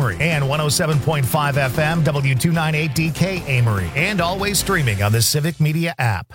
Amory, and 107.5 FM W298DK Amory, and always streaming on the Civic Media app.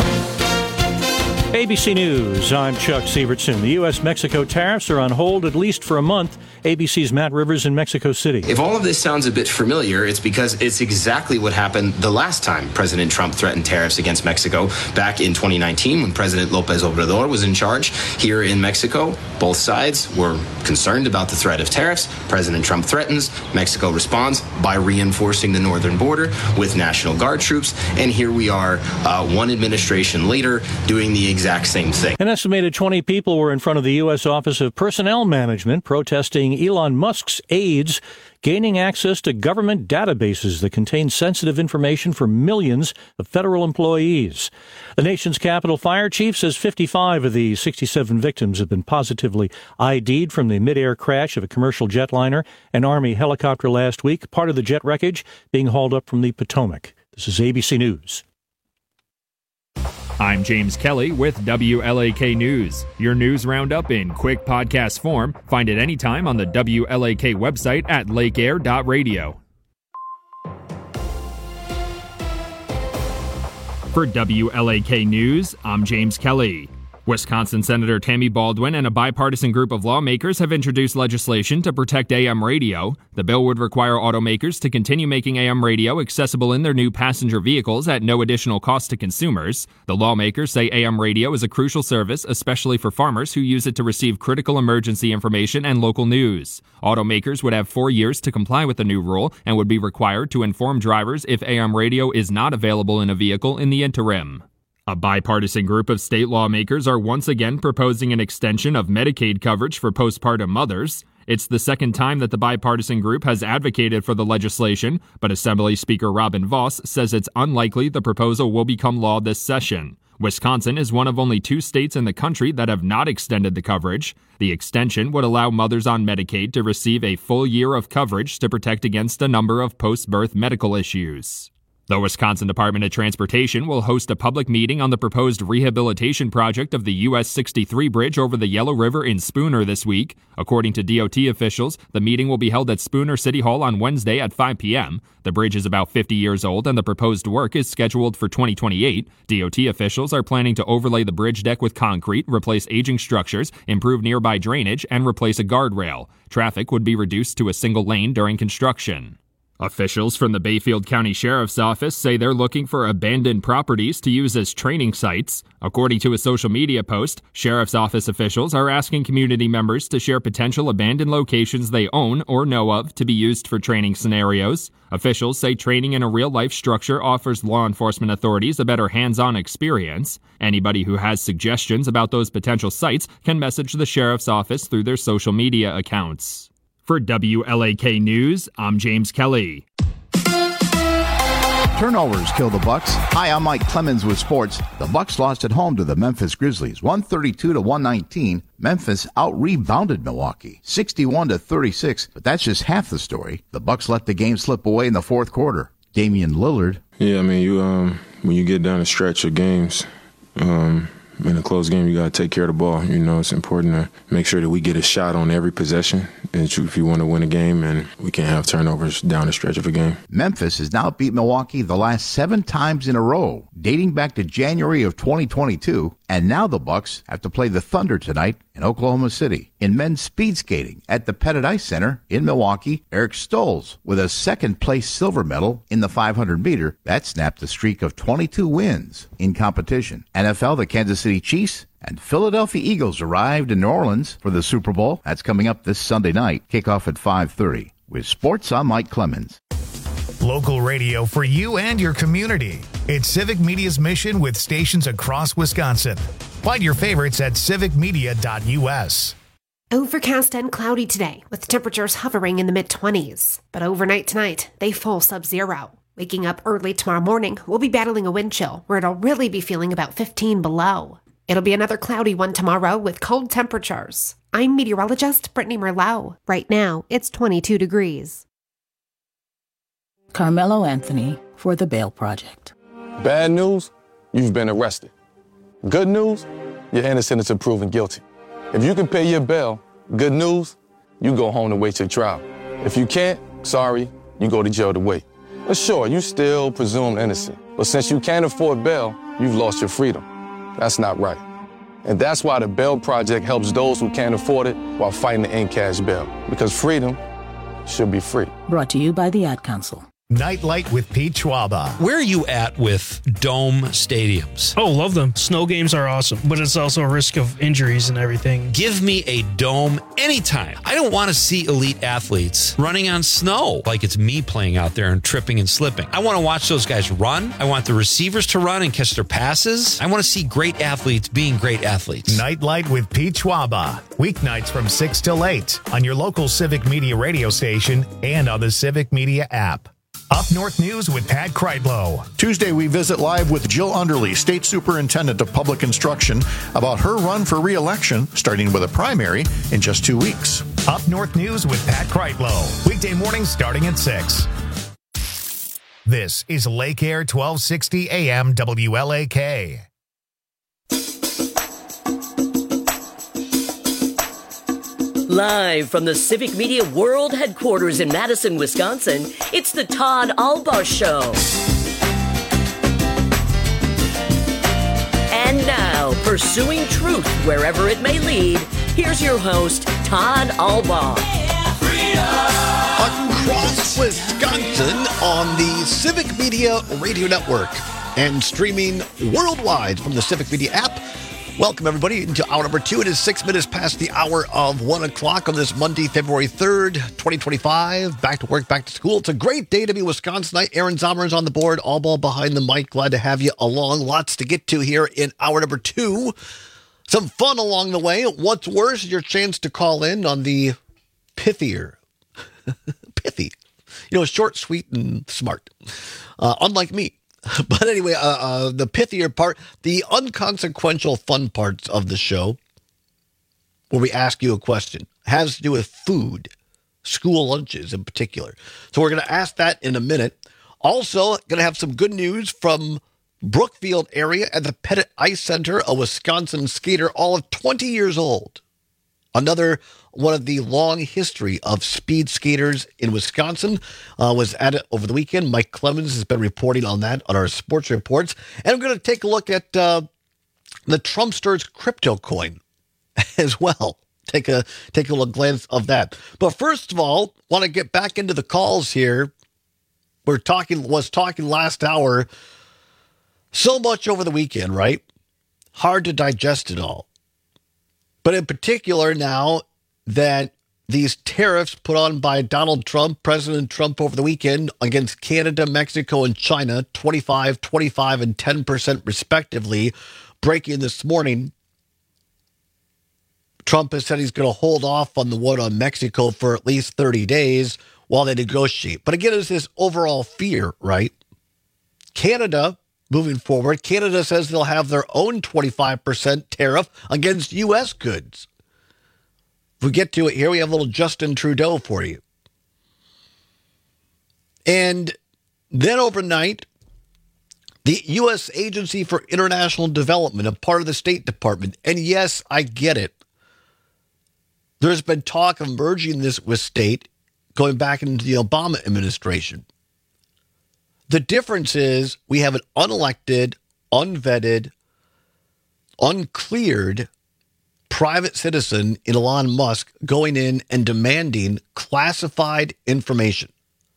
ABC News, I'm Chuck Sievertson. The U.S.-Mexico tariffs are on hold at least for a month. ABC's Matt Rivers in Mexico City. If all of this sounds a bit familiar, it's because it's exactly what happened the last time President Trump threatened tariffs against Mexico back in 2019 when President López Obrador was in charge here in Mexico. Both sides were concerned about the threat of tariffs. President Trump threatens. Mexico responds by reinforcing the northern border with National Guard troops. And here we are, one administration later, doing the exact same thing. An estimated 20 people were in front of the U.S. Office of Personnel Management protesting Elon Musk's aides gaining access to government databases that contain sensitive information for millions of federal employees. The nation's Capitol Fire Chief says 55 of the 67 victims have been positively ID'd from the mid-air crash of a commercial jetliner and Army helicopter last week, part of the jet wreckage being hauled up from the Potomac. This is ABC News. I'm James Kelly with WLAK News. Your news roundup in quick podcast form. Find it anytime on the WLAK website at lakeair.radio. For WLAK News, I'm James Kelly. Wisconsin Senator Tammy Baldwin and a bipartisan group of lawmakers have introduced legislation to protect AM radio. The bill would require automakers to continue making AM radio accessible in their new passenger vehicles at no additional cost to consumers. The lawmakers say AM radio is a crucial service, especially for farmers who use it to receive critical emergency information and local news. Automakers would have 4 years to comply with the new rule and would be required to inform drivers if AM radio is not available in a vehicle in the interim. A bipartisan group of state lawmakers are once again proposing an extension of Medicaid coverage for postpartum mothers. It's the second time that the bipartisan group has advocated for the legislation, but Assembly Speaker Robin Vos says it's unlikely the proposal will become law this session. Wisconsin is one of only 2 states in the country that have not extended the coverage. The extension would allow mothers on Medicaid to receive a full year of coverage to protect against a number of post-birth medical issues. The Wisconsin Department of Transportation will host a public meeting on the proposed rehabilitation project of the US 63 bridge over the Yellow River in Spooner this week. According to DOT officials, the meeting will be held at Spooner City Hall on Wednesday at 5 p.m. The bridge is about 50 years old and the proposed work is scheduled for 2028. DOT officials are planning to overlay the bridge deck with concrete, replace aging structures, improve nearby drainage, and replace a guardrail. Traffic would be reduced to a single lane during construction. Officials from the Bayfield County Sheriff's Office say they're looking for abandoned properties to use as training sites. According to a social media post, Sheriff's Office officials are asking community members to share potential abandoned locations they own or know of to be used for training scenarios. Officials say training in a real-life structure offers law enforcement authorities a better hands-on experience. Anybody who has suggestions about those potential sites can message the Sheriff's Office through their social media accounts. For WLAK News, I'm James Kelly. Turnovers kill the Bucks. Hi, I'm Mike Clemens with sports. The Bucks lost at home to the Memphis Grizzlies, 132-119. Memphis out-rebounded Milwaukee, 61-36. But that's just half the story. The Bucks let the game slip away in the fourth quarter. Damian Lillard. Yeah, I mean, you when you get down a stretch of games, in a close game, you got to take care of the ball. You know, it's important to make sure that we get a shot on every possession if you want to win a game, and we can't have turnovers down the stretch of a game. Memphis has now beat Milwaukee the last 7 times in a row, dating back to January of 2022, and now the Bucks have to play the Thunder tonight in Oklahoma City. In men's speed skating at the Pettit Ice Center in Milwaukee, Eric Stolz with a second-place silver medal in the 500-meter. That snapped a streak of 22 wins in competition. NFL, the Kansas City Chiefs and Philadelphia Eagles arrived in New Orleans for the Super Bowl. That's coming up this Sunday night. Kickoff at 5:30. With sports, I'm Mike Clemens. Local radio for you and your community. It's Civic Media's mission with stations across Wisconsin. Find your favorites at civicmedia.us. Overcast and cloudy today, with temperatures hovering in the mid-20s. But overnight tonight, they fall sub-zero. Waking up early tomorrow morning, we'll be battling a wind chill, where it'll really be feeling about 15 below. It'll be another cloudy one tomorrow with cold temperatures. I'm meteorologist Brittany Merlot. Right now, it's 22 degrees. Carmelo Anthony for The Bail Project. Bad news, you've been arrested. Good news, you're innocent until proven guilty. If you can pay your bail, good news, you go home to wait your trial. If you can't, sorry, you go to jail to wait. But sure, you still presumed innocent. But since you can't afford bail, you've lost your freedom. That's not right. And that's why the Bail Project helps those who can't afford it while fighting to end cash bail. Because freedom should be free. Brought to you by the Ad Council. Nightlight with Pete Schwaba. Where are you at with dome stadiums? Oh, love them. Snow games are awesome, but it's also a risk of injuries and everything. Give me a dome anytime. I don't want to see elite athletes running on snow like it's me playing out there and tripping and slipping. I want to watch those guys run. I want the receivers to run and catch their passes. I want to see great athletes being great athletes. Nightlight with Pete Schwaba. Weeknights from 6 till 8 on your local Civic Media radio station and on the Civic Media app. Up North News with Pat Kreitlow. Tuesday, we visit live with Jill Underly, State Superintendent of Public Instruction, about her run for re-election, starting with a primary in just 2 weeks. Up North News with Pat Kreitlow. Weekday mornings starting at 6. This is Lake Air 1260 AM WLAK. Live from the Civic Media World Headquarters in Madison, Wisconsin, it's the Todd Albaugh Show. And now, pursuing truth wherever it may lead, here's your host, Todd Albaugh. Across Wisconsin on the Civic Media Radio Network and streaming worldwide from the Civic Media app. Welcome, everybody, into hour number 2. It is 6 minutes past the hour of 1 o'clock on this Monday, February 3rd, 2025. Back to work, back to school. It's a great day to be Wisconsinite. Aaron Zomer is on the board, Albaugh behind the mic. Glad to have you along. Lots to get to here in hour number 2. Some fun along the way. What's worse, your chance to call in on the pithier. Pithy. Short, sweet, and smart. Unlike me. But anyway, the pithier part, the unconsequential fun parts of the show, where we ask you a question, has to do with food, school lunches in particular. So we're going to ask that in a minute. Also, going to have some good news from Brookfield area at the Pettit Ice Center, a Wisconsin skater, all of 20 years old. Another one of the long history of speed skaters in Wisconsin was at it over the weekend. Mike Clemens has been reporting on that on our sports reports. And I'm going to take a look at the Trumpster's crypto coin as well. Take a little glance of that. But first of all, want to get back into the calls here. Was talking last hour. So much over the weekend, right? Hard to digest it all. But in particular now that these tariffs put on by Donald Trump, President Trump over the weekend against Canada, Mexico, and China, 25, 25, and 10% respectively, breaking this morning. Trump has said he's going to hold off on the one on Mexico for at least 30 days while they negotiate. But again, it's this overall fear, right? Canada, moving forward, Canada says they'll have their own 25% tariff against U.S. goods. If we get to it here, we have a little Justin Trudeau for you. And then overnight, the U.S. Agency for International Development, a part of the State Department, and yes, I get it. There's been talk of merging this with state going back into the Obama administration. The difference is we have an unelected, unvetted, uncleared private citizen in Elon Musk going in and demanding classified information.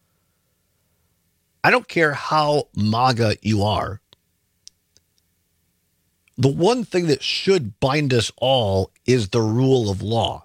I don't care how MAGA you are. The one thing that should bind us all is the rule of law.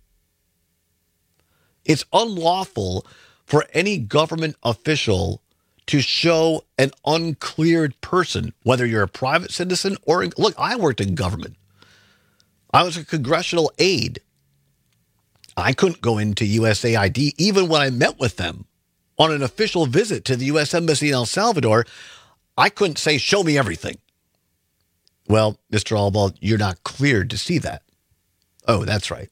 It's unlawful for any government official to show an uncleared person, whether you're a private citizen or... Look, I worked in government. I was a congressional aide. I couldn't go into USAID even when I met with them on an official visit to the U.S. Embassy in El Salvador. I couldn't say, show me everything. Well, Mr. Albaugh, you're not cleared to see that. Oh, that's right.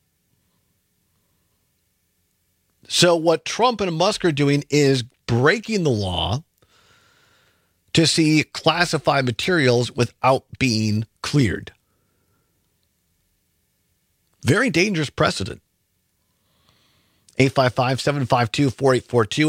So what Trump and Musk are doing is breaking the law to see classified materials without being cleared. Very dangerous precedent. 855-752-4842,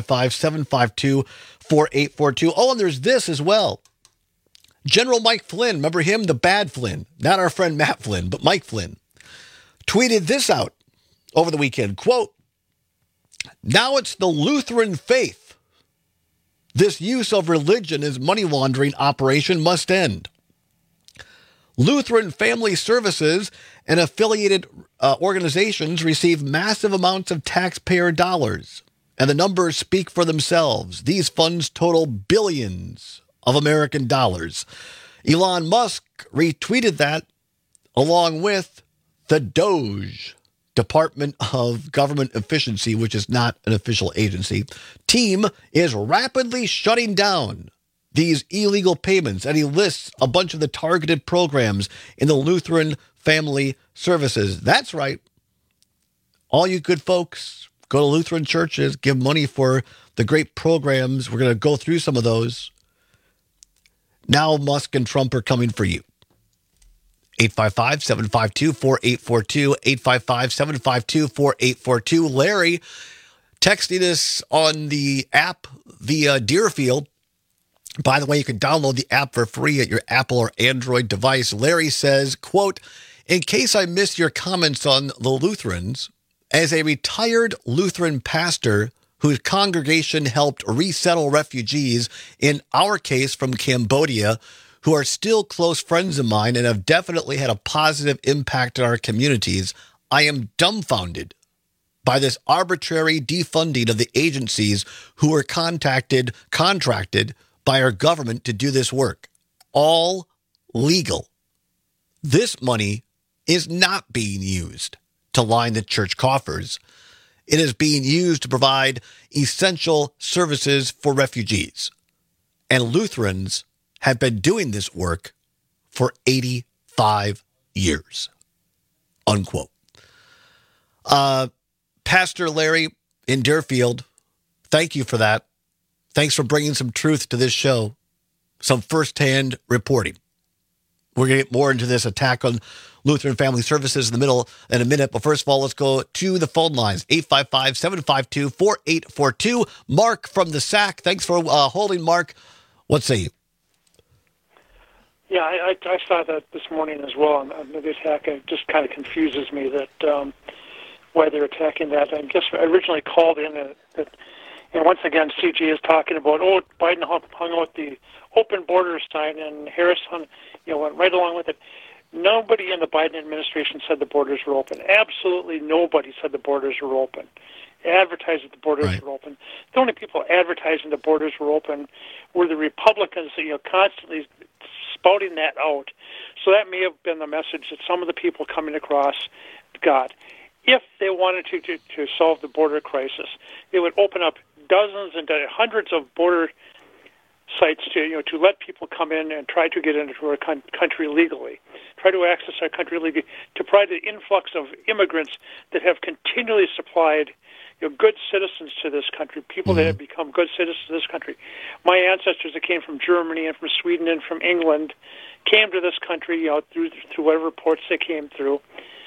855-752-4842. Oh, and there's this as well. General Mike Flynn, remember him? The bad Flynn, not our friend Matt Flynn, but Mike Flynn, tweeted this out over the weekend, quote, "Now it's the Lutheran faith. This use of religion as money laundering operation must end. Lutheran Family Services and affiliated organizations receive massive amounts of taxpayer dollars, and the numbers speak for themselves. These funds total billions of American dollars." Elon Musk retweeted that along with the DOGE, Department of Government Efficiency, which is not an official agency, team is rapidly shutting down these illegal payments, and he lists a bunch of the targeted programs in the Lutheran Family Services. That's right. All you good folks, go to Lutheran churches, give money for the great programs. We're going to go through some of those. Now Musk and Trump are coming for you. 855-752-4842, 855-752-4842. Larry texting us on the app via Deerfield. By the way, you can download the app for free at your Apple or Android device. Larry says, quote, "In case I missed your comments on the Lutherans, as a retired Lutheran pastor whose congregation helped resettle refugees, in our case from Cambodia, who are still close friends of mine and have definitely had a positive impact on our communities, I am dumbfounded by this arbitrary defunding of the agencies who were contracted by our government to do this work. All legal. This money is not being used to line the church coffers. It is being used to provide essential services for refugees. And Lutherans have been doing this work for 85 years." Unquote. Pastor Larry in Deerfield, thank you for that. Thanks for bringing some truth to this show, some firsthand reporting. We're going to get more into this attack on Lutheran Family Services in a minute. But first of all, let's go to the phone lines. 855-752-4842. Mark from the SAC. Thanks for holding, Mark. What say you? Yeah, I saw that this morning as well. And the attack, it just kind of confuses me that why they're attacking that. I guess I originally called in that, and once again, CG is talking about, Biden hung out the open borders sign, and Harris went right along with it. Nobody in the Biden administration said the borders were open. Absolutely nobody said the borders were open. Advertised that the borders were open. The only people advertising the borders were open were the Republicans, constantly spouting that out. So that may have been the message that some of the people coming across got. If they wanted to solve the border crisis, they would open up dozens and hundreds of border sites to let people come in and try to get into our country legally, try to access our country legally, to provide the influx of immigrants that have continually supplied good citizens to this country, people that have become good citizens to this country. My ancestors that came from Germany and from Sweden and from England came to this country through whatever ports they came through,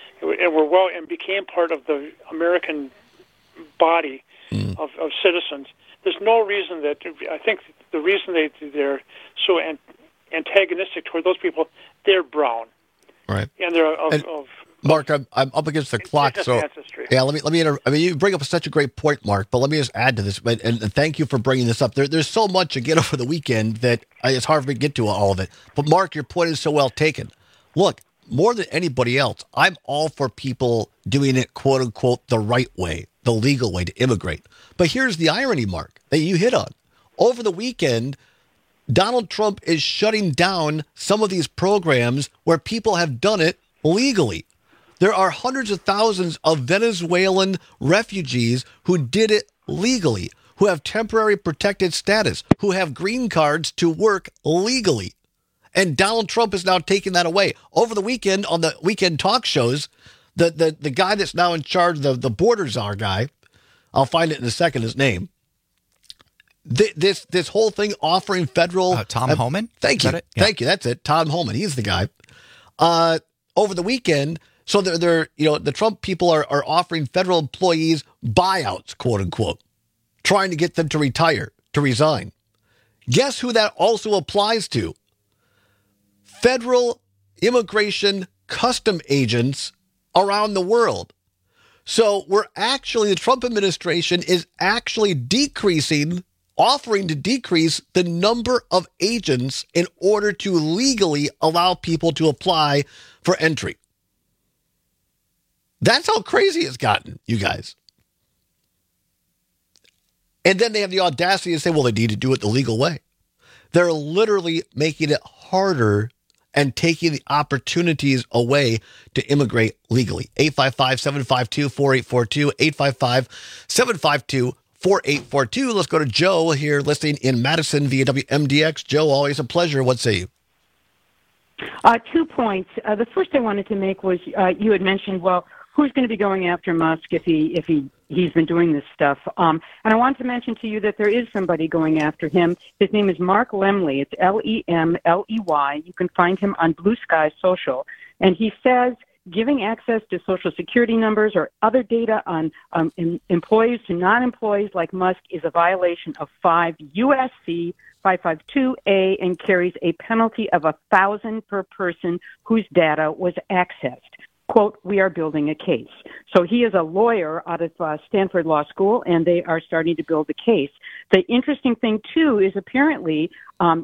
and became part of the American body of citizens. There's no reason that, I think the reason they're so antagonistic toward those people, they're brown. Right. And they're of Mark, I'm up against the clock, so ancestry. Yeah. Let me. You bring up such a great point, Mark. But let me just add to this. And thank you for bringing this up. There's so much again over the weekend that it's hard for me to get to all of it. But Mark, your point is so well taken. Look, more than anybody else, I'm all for people doing it, quote unquote, the right way, the legal way to immigrate. But here's the irony, Mark, that you hit on. Over the weekend, Donald Trump is shutting down some of these programs where people have done it legally. There are hundreds of thousands of Venezuelan refugees who did it legally, who have temporary protected status, who have green cards to work legally. And Donald Trump is now taking that away. Over the weekend, on the weekend talk shows, the guy that's now in charge, the border czar guy, I'll find it in a second, his name. This whole thing offering federal... Tom Homan? Thank you. Thank you. That's it. Tom Homan. He's the guy. Over the weekend, So they're the Trump people are offering federal employees buyouts, quote unquote, trying to get them to retire, to resign. Guess who that also applies to? Federal immigration custom agents around the world. So the Trump administration is actually offering to decrease the number of agents in order to legally allow people to apply for entry. That's how crazy it's gotten, you guys. And then they have the audacity to say, well, they need to do it the legal way. They're literally making it harder and taking the opportunities away to immigrate legally. 855-752-4842, 855-752-4842. Let's go to Joe here listening in Madison via WMDX. Joe, always a pleasure. What say you? 2 points. The first I wanted to make was you had mentioned, well, who's going to be going after Musk if he's been doing this stuff? And I wanted to mention to you that there is somebody going after him. His name is Mark Lemley. It's Lemley. You can find him on Blue Sky Social. And he says giving access to Social Security numbers or other data on employees to non-employees like Musk is a violation of 5 U.S.C. 552A and carries a penalty of $1,000 per person whose data was accessed. Quote, we are building a case. So he is a lawyer out of Stanford Law School, and they are starting to build a case. The interesting thing, too, is apparently,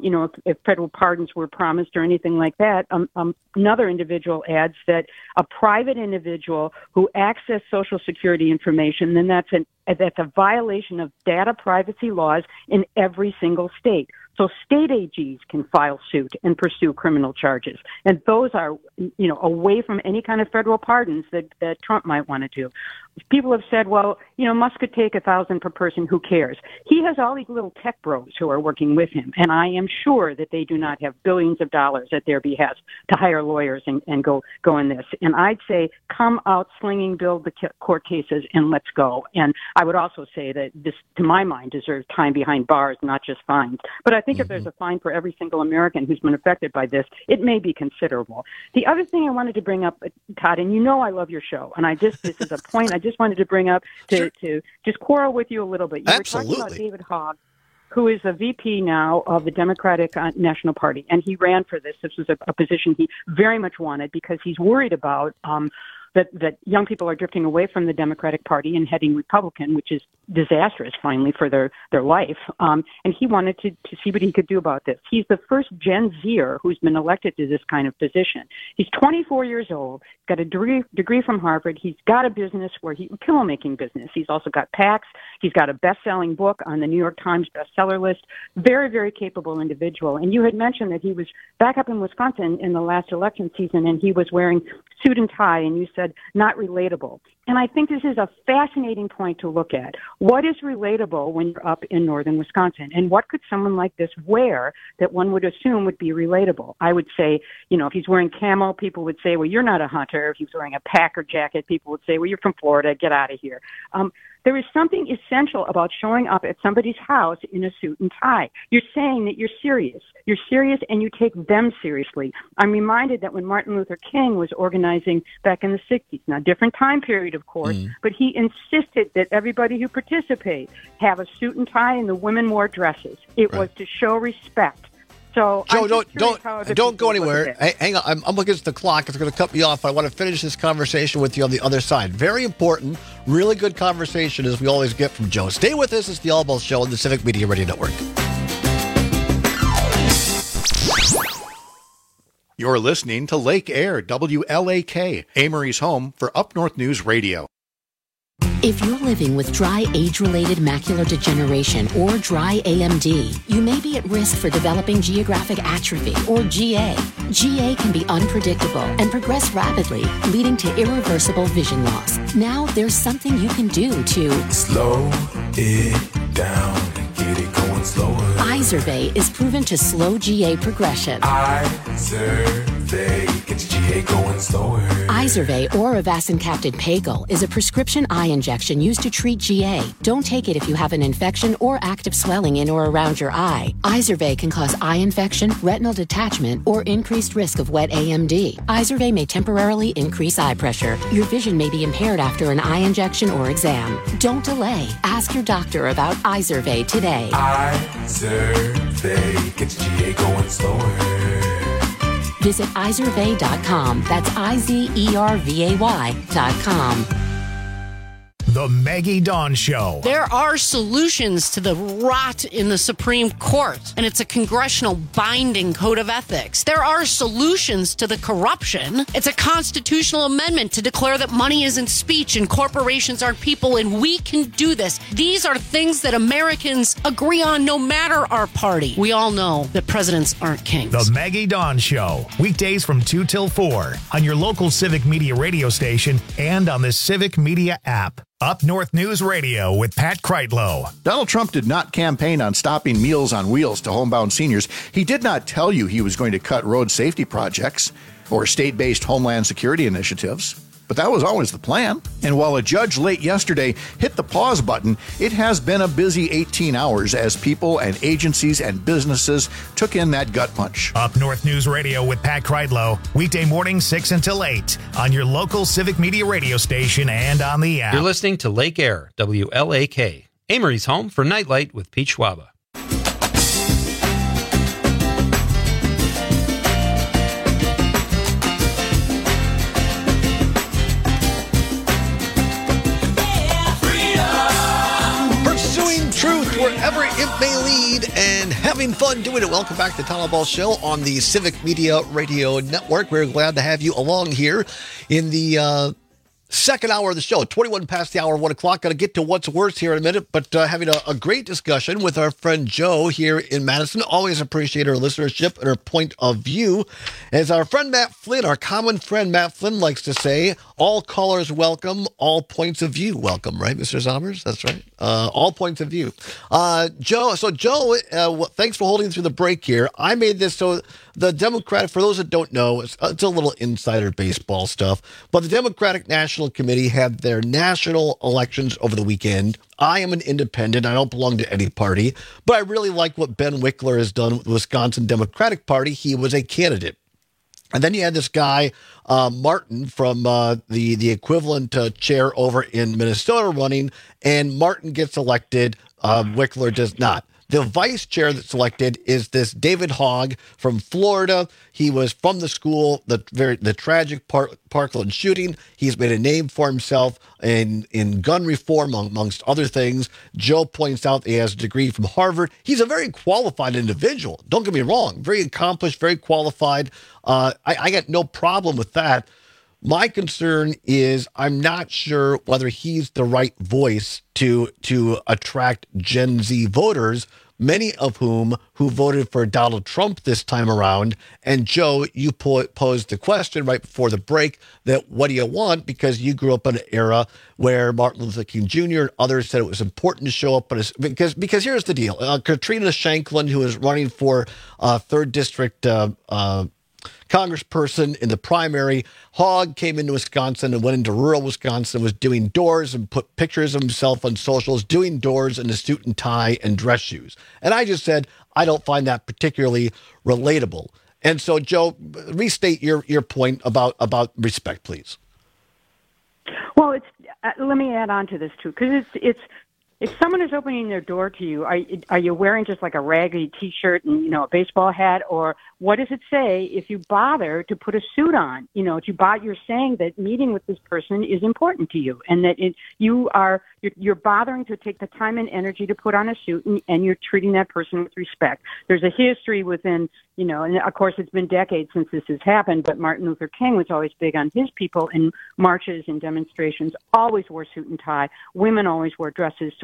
if federal pardons were promised or anything like that, another individual adds that a private individual who accessed Social Security information, then that's a violation of data privacy laws in every single state. So state AGs can file suit and pursue criminal charges. And those are, away from any kind of federal pardons that Trump might want to do. People have said, well, Musk could take $1,000 per person. Who cares? He has all these little tech bros who are working with him. And I am sure that they do not have billions of dollars at their behest to hire lawyers and go in this. And I'd say come out slinging, build the court cases, and let's go. And I would also say that this, to my mind, deserves time behind bars, not just fines. But I think if there's a fine for every single American who's been affected by this, it may be considerable. The other thing I wanted to bring up, Todd, and I love your show, and this is a point I just wanted to bring up to just quarrel with you a little bit. You were talking about David Hogg, who is a VP now of the Democratic National Party, and he ran for this. This was a position he very much wanted because he's worried about that young people are drifting away from the Democratic Party and heading Republican, which is disastrous, finally, for their life. And he wanted to see what he could do about this. He's the first Gen Zer who's been elected to this kind of position. He's 24 years old, got a degree from Harvard. He's got a business pillow-making business. He's also got PACs. He's got a best-selling book on the New York Times bestseller list. Very, very capable individual. And you had mentioned that he was back up in Wisconsin in the last election season, and he was wearing suit and tie, and you said not relatable. And I think this is a fascinating point to look at. What is relatable when you're up in northern Wisconsin? And what could someone like this wear that one would assume would be relatable? I would say, if he's wearing camo, people would say, well, you're not a hunter. If he's wearing a Packer jacket, people would say, well, you're from Florida, get out of here. There is something essential about showing up at somebody's house in a suit and tie. You're saying that you're serious. You're serious and you take them seriously. I'm reminded that when Martin Luther King was organizing back in the 60s, now different time period, of course, but he insisted that everybody who participates have a suit and tie and the women wore dresses. It was to show respect. So Joe, don't go anywhere. Hang on, I'm looking at the clock. It's going to cut me off. I want to finish this conversation with you on the other side. Very important, really good conversation as we always get from Joe. Stay with us. It's the Allball Show on the Civic Media Radio Network. You're listening to Lake Air, WLAK, Amory's home for Up North News Radio. If you're living with dry age-related macular degeneration or dry AMD, you may be at risk for developing geographic atrophy or GA. GA can be unpredictable and progress rapidly, leading to irreversible vision loss. Now there's something you can do to slow it down and get it going slower. Izervay is proven to slow GA progression. Izervay gets GA going slower. Izervay or avacincaptad Pagel is a prescription eye injection used to treat GA. Don't take it if you have an infection or active swelling in or around your eye. Izervay can cause eye infection, retinal detachment, or increased risk of wet AMD. Izervay may temporarily increase eye pressure. Your vision may be impaired after an eye injection or exam. Don't delay. Ask your doctor about Izervay today. Izervay gets GA going slower. Visit Izervay.com. That's IZERVAY.com. The Maggie Dawn Show. There are solutions to the rot in the Supreme Court, and it's a congressional binding code of ethics. There are solutions to the corruption. It's a constitutional amendment to declare that money isn't speech and corporations aren't people, and we can do this. These are things that Americans agree on no matter our party. We all know that presidents aren't kings. The Maggie Dawn Show. Weekdays from 2 till 4 on your local Civic Media radio station and on the Civic Media app. Up North News Radio with Pat Kreitlow. Donald Trump did not campaign on stopping Meals on Wheels to homebound seniors. He did not tell you he was going to cut road safety projects or state-based homeland security initiatives. But that was always the plan. And while a judge late yesterday hit the pause button, it has been a busy 18 hours as people and agencies and businesses took in that gut punch. Up North News Radio with Pat Kreitlow. Weekday morning 6 until 8 on your local Civic Media radio station and on the app. You're listening to Lake Air, WLAK. Amory's home for Nightlight with Pete Schwaba. Truth wherever it may lead and having fun doing it. Welcome back to the Tom Ball Show on the Civic Media Radio Network. We're glad to have you along here in the second hour of the show, 21 past the hour, 1 o'clock. Going to get to what's worse here in a minute, but having a great discussion with our friend Joe here in Madison. Always appreciate her listenership and her point of view. As our friend Matt Flynn, our common friend Matt Flynn likes to say, all callers welcome, all points of view welcome, right, Mr. Zommers? That's right. All points of view. Joe, thanks for holding through the break here. I made this so the Democratic, for those that don't know, it's a little insider baseball stuff, but the Democratic National Committee had their national elections over the weekend. I am an independent. I don't belong to any party, but I really like what Ben Wickler has done with the Wisconsin Democratic Party. He was a candidate. And then you had this guy, Martin, from the equivalent chair over in Minnesota running, and Martin gets elected. Wickler does not. The vice chair that's elected is this David Hogg from Florida. He was from the school, the tragic Parkland shooting. He's made a name for himself in gun reform, amongst other things. Joe points out he has a degree from Harvard. He's a very qualified individual. Don't get me wrong. Very accomplished, very qualified. I got no problem with that. My concern is I'm not sure whether he's the right voice to attract Gen Z voters, many of who voted for Donald Trump this time around. And Joe, you posed the question right before the break that what do you want? Because you grew up in an era where Martin Luther King Jr. and others said it was important to show up. Because here's the deal. Katrina Shanklin, who is running for 3rd District congressperson in the primary. Hogg came into Wisconsin and went into rural Wisconsin, was doing doors and put pictures of himself on socials, doing doors in a suit and tie and dress shoes. And I just said, I don't find that particularly relatable. And so, Joe, restate your point about respect, please. Well, let me add on to this, too, because it's if someone is opening their door to you, are you wearing just like a raggedy T-shirt and, a baseball hat? Or what does it say if you bother to put a suit on? You're saying that meeting with this person is important to you and that you're bothering to take the time and energy to put on a suit and you're treating that person with respect. There's a history within, and of course it's been decades since this has happened, but Martin Luther King was always big on his people in marches and demonstrations, always wore suit and tie. Women always wore dresses. So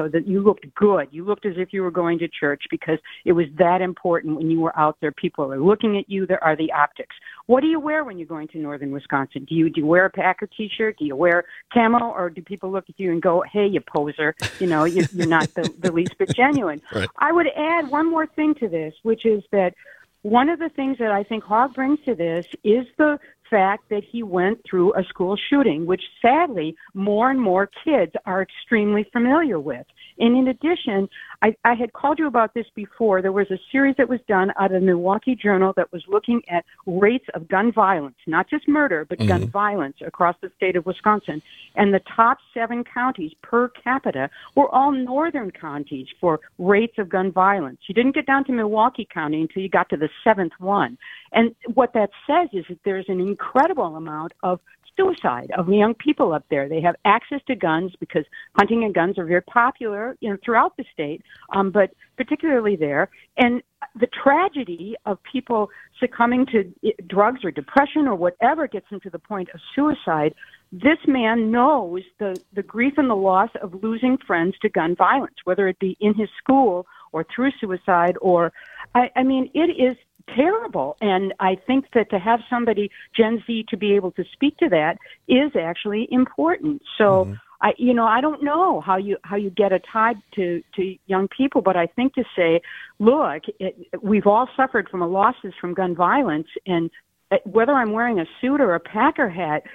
so that you looked good. You looked as if you were going to church because it was that important when you were out there. People are looking at you. There are the optics. What do you wear when you're going to northern Wisconsin? Do you wear a Packer T-shirt? Do you wear camo? Or do people look at you and go, hey, you poser, you're not the least bit genuine? Right. I would add one more thing to this, which is that one of the things that I think Hogg brings to this is the fact that he went through a school shooting, which sadly more and more kids are extremely familiar with. And in addition, I had called you about this before. There was a series that was done out of the Milwaukee Journal that was looking at rates of gun violence, not just murder, but gun violence across the state of Wisconsin. And the top 7 counties per capita were all northern counties for rates of gun violence. You didn't get down to Milwaukee County until you got to the 7th one. And what that says is that there's an incredible amount of suicide of young people up there. They have access to guns because hunting and guns are very popular, throughout the state, but particularly there. And the tragedy of people succumbing to drugs or depression or whatever gets them to the point of suicide, this man knows the grief and the loss of losing friends to gun violence, whether it be in his school or through suicide or, I mean, it is terrible. And I think that to have somebody, Gen Z, to be able to speak to that is actually important. So I don't know how you get a tie to young people, but I think to say, look, we've all suffered from losses from gun violence, and whether I'm wearing a suit or a Packer hat,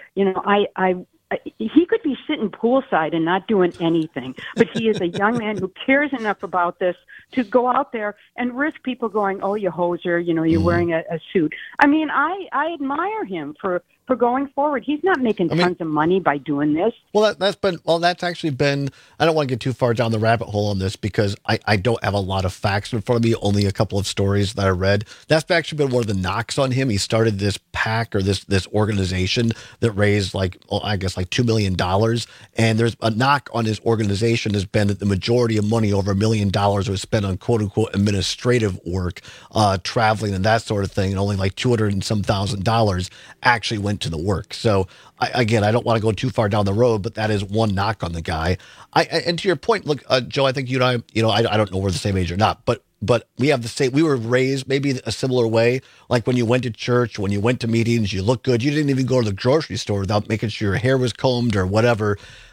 he could be sitting poolside and not doing anything, but he is a young man who cares enough about this to go out there and risk people going, oh, you hoser, you're wearing a suit. I mean, I admire him for going forward. He's not making tons of money by doing this. Well, that's actually been, I don't want to get too far down the rabbit hole on this because I don't have a lot of facts in front of me, only a couple of stories that I read. That's actually been one of the knocks on him. He started this PAC or this organization that raised like $2 million. And there's a knock on his organization has been that the majority of money, over $1 million, was spent on quote unquote administrative work, traveling and that sort of thing. And only like $200 and some thousand actually went to the work. So I don't want to go too far down the road, but that is one knock on the guy. And to your point, look, Joe, I think you and I don't know if we're the same age or not, but we have the same, we were raised maybe a similar way. Like when you went to church, when you went to meetings, you looked good. You didn't even go to the grocery store without making sure your hair was combed or whatever.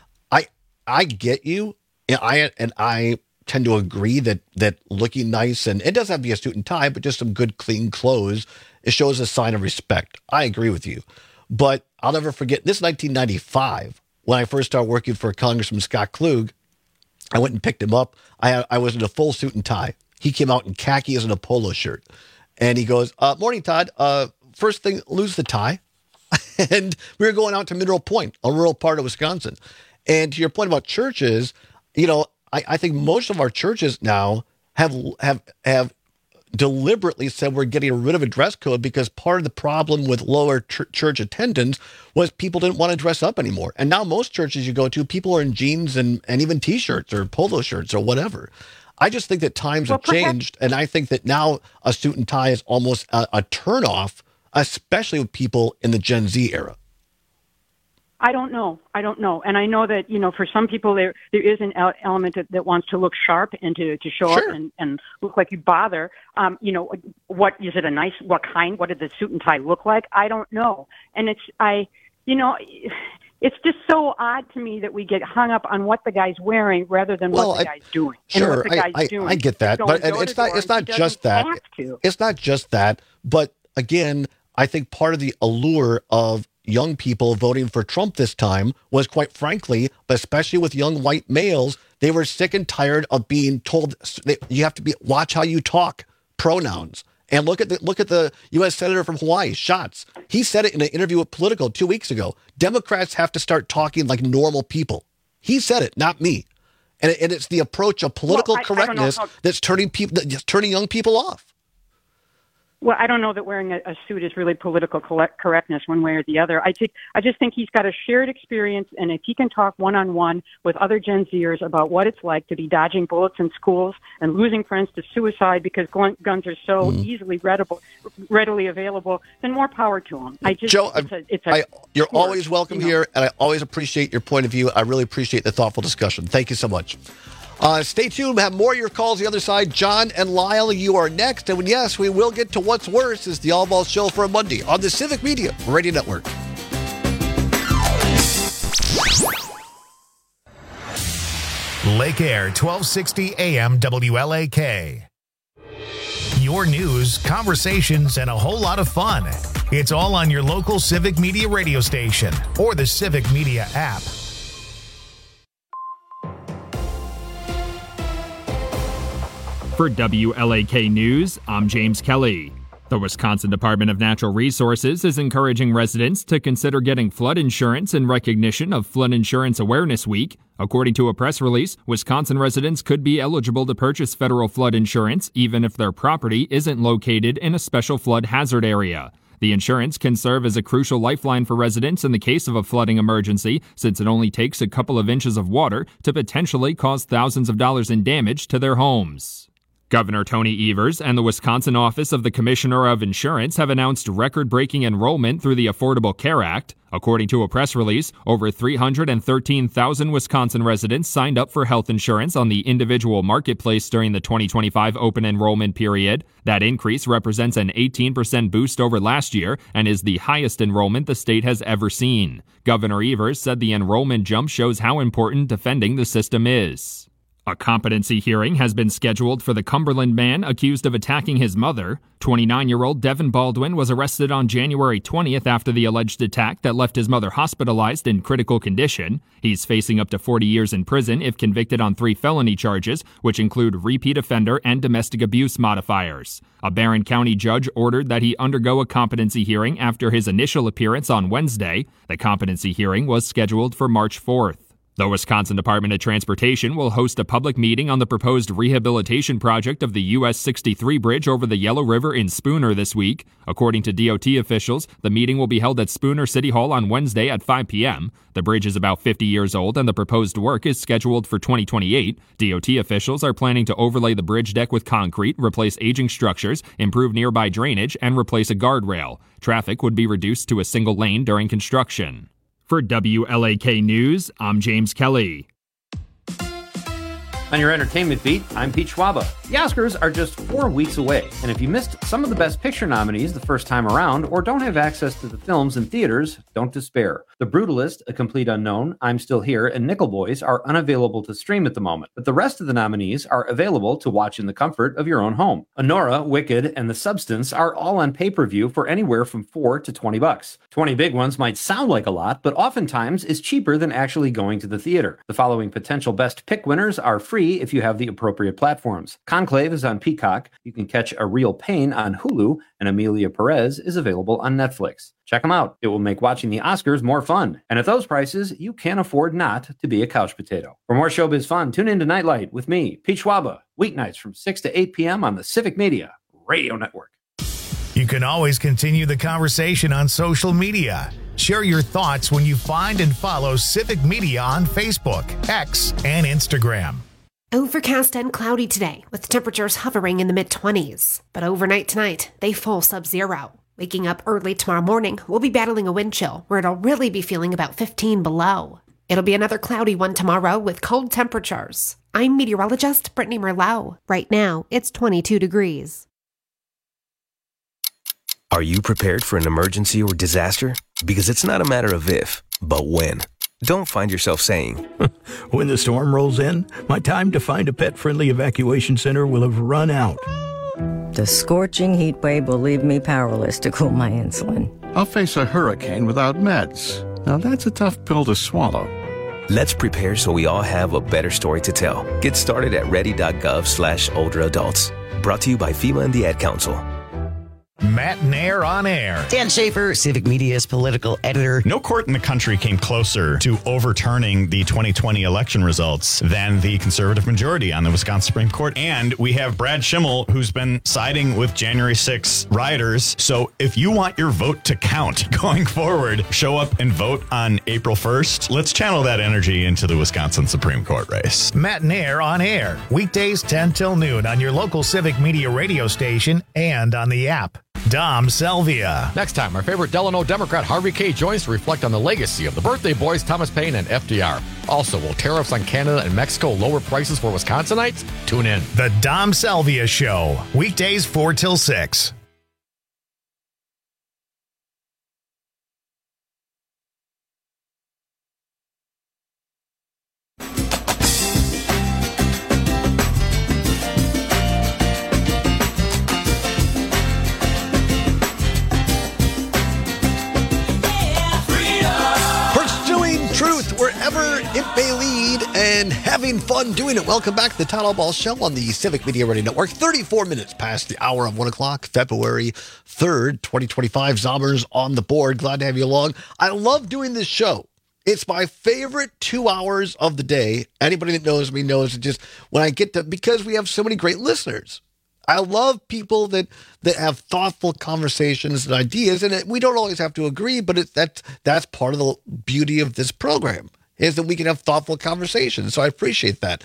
I get you. And I tend to agree that looking nice, and it doesn't have to be a suit and tie, but just some good, clean clothes, it shows a sign of respect. I agree with you. But I'll never forget, this is 1995, when I first started working for Congressman Scott Klug. I went and picked him up. I was in a full suit and tie. He came out in khakis and a polo shirt. And he goes, morning, Todd. First thing, lose the tie. And we were going out to Mineral Point, a rural part of Wisconsin. And to your point about churches, I think most of our churches now have deliberately said we're getting rid of a dress code because part of the problem with lower church attendance was people didn't want to dress up anymore. And now most churches you go to, people are in jeans and even T-shirts or polo shirts or whatever. I just think that times have changed, and I think that now a suit and tie is almost a turnoff, especially with people in the Gen Z era. I don't know. And I know that, for some people there is an element that wants to look sharp and to show up and look like you bother. What is it what did the suit and tie look like? I don't know. And it's just so odd to me that we get hung up on what the guy's wearing rather than what the guy's doing. Sure, and what the guy's doing. I get that, but it's not just that. It's not just that. But again, I think part of the allure of young people voting for Trump this time was, quite frankly, especially with young white males, they were sick and tired of being told you have to watch how you talk, pronouns. And look at the U.S. Senator from Hawaii, Schatz. He said it in an interview with Politico 2 weeks ago. Democrats have to start talking like normal people. He said it, not me. And it's the approach of political correctness that's turning young people off. Well, I don't know that wearing a suit is really political correctness one way or the other. I just think he's got a shared experience, and if he can talk one-on-one with other Gen Zers about what it's like to be dodging bullets in schools and losing friends to suicide because guns are so easily readily available, then more power to him. Joe, you're always welcome here, and I always appreciate your point of view. I really appreciate the thoughtful discussion. Thank you so much. Stay tuned. We'll have more of your calls the other side. John and Lyle, you are next. And yes, we will get to what's worse is the All Ball Show for a Monday on the Civic Media Radio Network. Lake Air 1260 AM WLAK. Your news, conversations, and a whole lot of fun. It's all on your local Civic Media radio station or the Civic Media app. For WLAK News, I'm James Kelly. The Wisconsin Department of Natural Resources is encouraging residents to consider getting flood insurance in recognition of Flood Insurance Awareness Week. According to a press release, Wisconsin residents could be eligible to purchase federal flood insurance even if their property isn't located in a special flood hazard area. The insurance can serve as a crucial lifeline for residents in the case of a flooding emergency, since it only takes a couple of inches of water to potentially cause thousands of dollars in damage to their homes. Governor Tony Evers and the Wisconsin Office of the Commissioner of Insurance have announced record-breaking enrollment through the Affordable Care Act. According to a press release, over 313,000 Wisconsin residents signed up for health insurance on the individual marketplace during the 2025 open enrollment period. That increase represents an 18% boost over last year and is the highest enrollment the state has ever seen. Governor Evers said the enrollment jump shows how important defending the system is. A competency hearing has been scheduled for the Cumberland man accused of attacking his mother. 29-year-old Devin Baldwin was arrested on January 20th after the alleged attack that left his mother hospitalized in critical condition. He's facing up to 40 years in prison if convicted on 3 felony charges, which include repeat offender and domestic abuse modifiers. A Barron County judge ordered that he undergo a competency hearing after his initial appearance on Wednesday. The competency hearing was scheduled for March 4th. The Wisconsin Department of Transportation will host a public meeting on the proposed rehabilitation project of the US 63 bridge over the Yellow River in Spooner this week. According to DOT officials, the meeting will be held at Spooner City Hall on Wednesday at 5 p.m. The bridge is about 50 years old and the proposed work is scheduled for 2028. DOT officials are planning to overlay the bridge deck with concrete, replace aging structures, improve nearby drainage, and replace a guardrail. Traffic would be reduced to a single lane during construction. For WLAK News, I'm James Kelly. On your entertainment beat, I'm Pete Schwaba. The Oscars are just 4 weeks away, and if you missed some of the Best Picture nominees the first time around or don't have access to the films in theaters, don't despair. The Brutalist, A Complete Unknown, I'm Still Here, and Nickel Boys are unavailable to stream at the moment, but the rest of the nominees are available to watch in the comfort of your own home. Anora, Wicked, and The Substance are all on pay-per-view for anywhere from $4 to $20. 20 big ones might sound like a lot, but oftentimes is cheaper than actually going to the theater. The following potential Best Pick winners are free if you have the appropriate platforms. Conclave is on Peacock, you can catch A Real Pain on Hulu, and Amelia Perez is available on Netflix. Check them out. It will make watching the Oscars more fun. And at those prices, you can't afford not to be a couch potato. For more showbiz fun, tune in to Nightlight with me, Pete Schwaba, weeknights from 6 to 8 p.m. on the Civic Media Radio Network. You can always continue the conversation on social media. Share your thoughts when you find and follow Civic Media on Facebook, X, and Instagram. Overcast and cloudy today, with temperatures hovering in the mid-20s. But overnight tonight, they fall sub-zero. Waking up early tomorrow morning, we'll be battling a wind chill where it'll really be feeling about 15 below. It'll be another cloudy one tomorrow with cold temperatures. I'm meteorologist Brittany Merlot. Right now, it's 22 degrees. Are you prepared for an emergency or disaster? Because it's not a matter of if, but when. Don't find yourself saying, when the storm rolls in, my time to find a pet-friendly evacuation center will have run out. The scorching heat wave will leave me powerless to cool my insulin. I'll face a hurricane without meds. Now that's a tough pill to swallow. Let's prepare so we all have a better story to tell. Get started at ready.gov/older adults. Brought to you by FEMA and the Ad Council. Matt Nair on air. Dan Schaefer, Civic Media's political editor. No court in the country came closer to overturning the 2020 election results than the conservative majority on the Wisconsin Supreme Court. And we have Brad Schimmel, who's been siding with January 6 rioters. So if you want your vote to count going forward, show up and vote on April 1st. Let's channel that energy into the Wisconsin Supreme Court race. Matt Nair on air. Weekdays 10 till noon on your local Civic Media radio station and on the app. Dom Salvia. Next time, our favorite Delano Democrat Harvey K. joins to reflect on the legacy of the birthday boys Thomas Paine and FDR. Also, will tariffs on Canada and Mexico lower prices for Wisconsinites? Tune in. The Dom Salvia Show, weekdays 4 till 6. Wherever it may lead and having fun doing it. Welcome back to the Todd Albaugh Show on the Civic Media Radio Network. 34 minutes past the hour of 1 o'clock, February 3rd, 2025. Zombers on the board. Glad to have you along. I love doing this show. It's my favorite 2 hours of the day. Anybody that knows me knows it just when I get to, because we have so many great listeners. I love people that have thoughtful conversations and ideas, and we don't always have to agree, but that's part of the beauty of this program, is that we can have thoughtful conversations. So I appreciate that.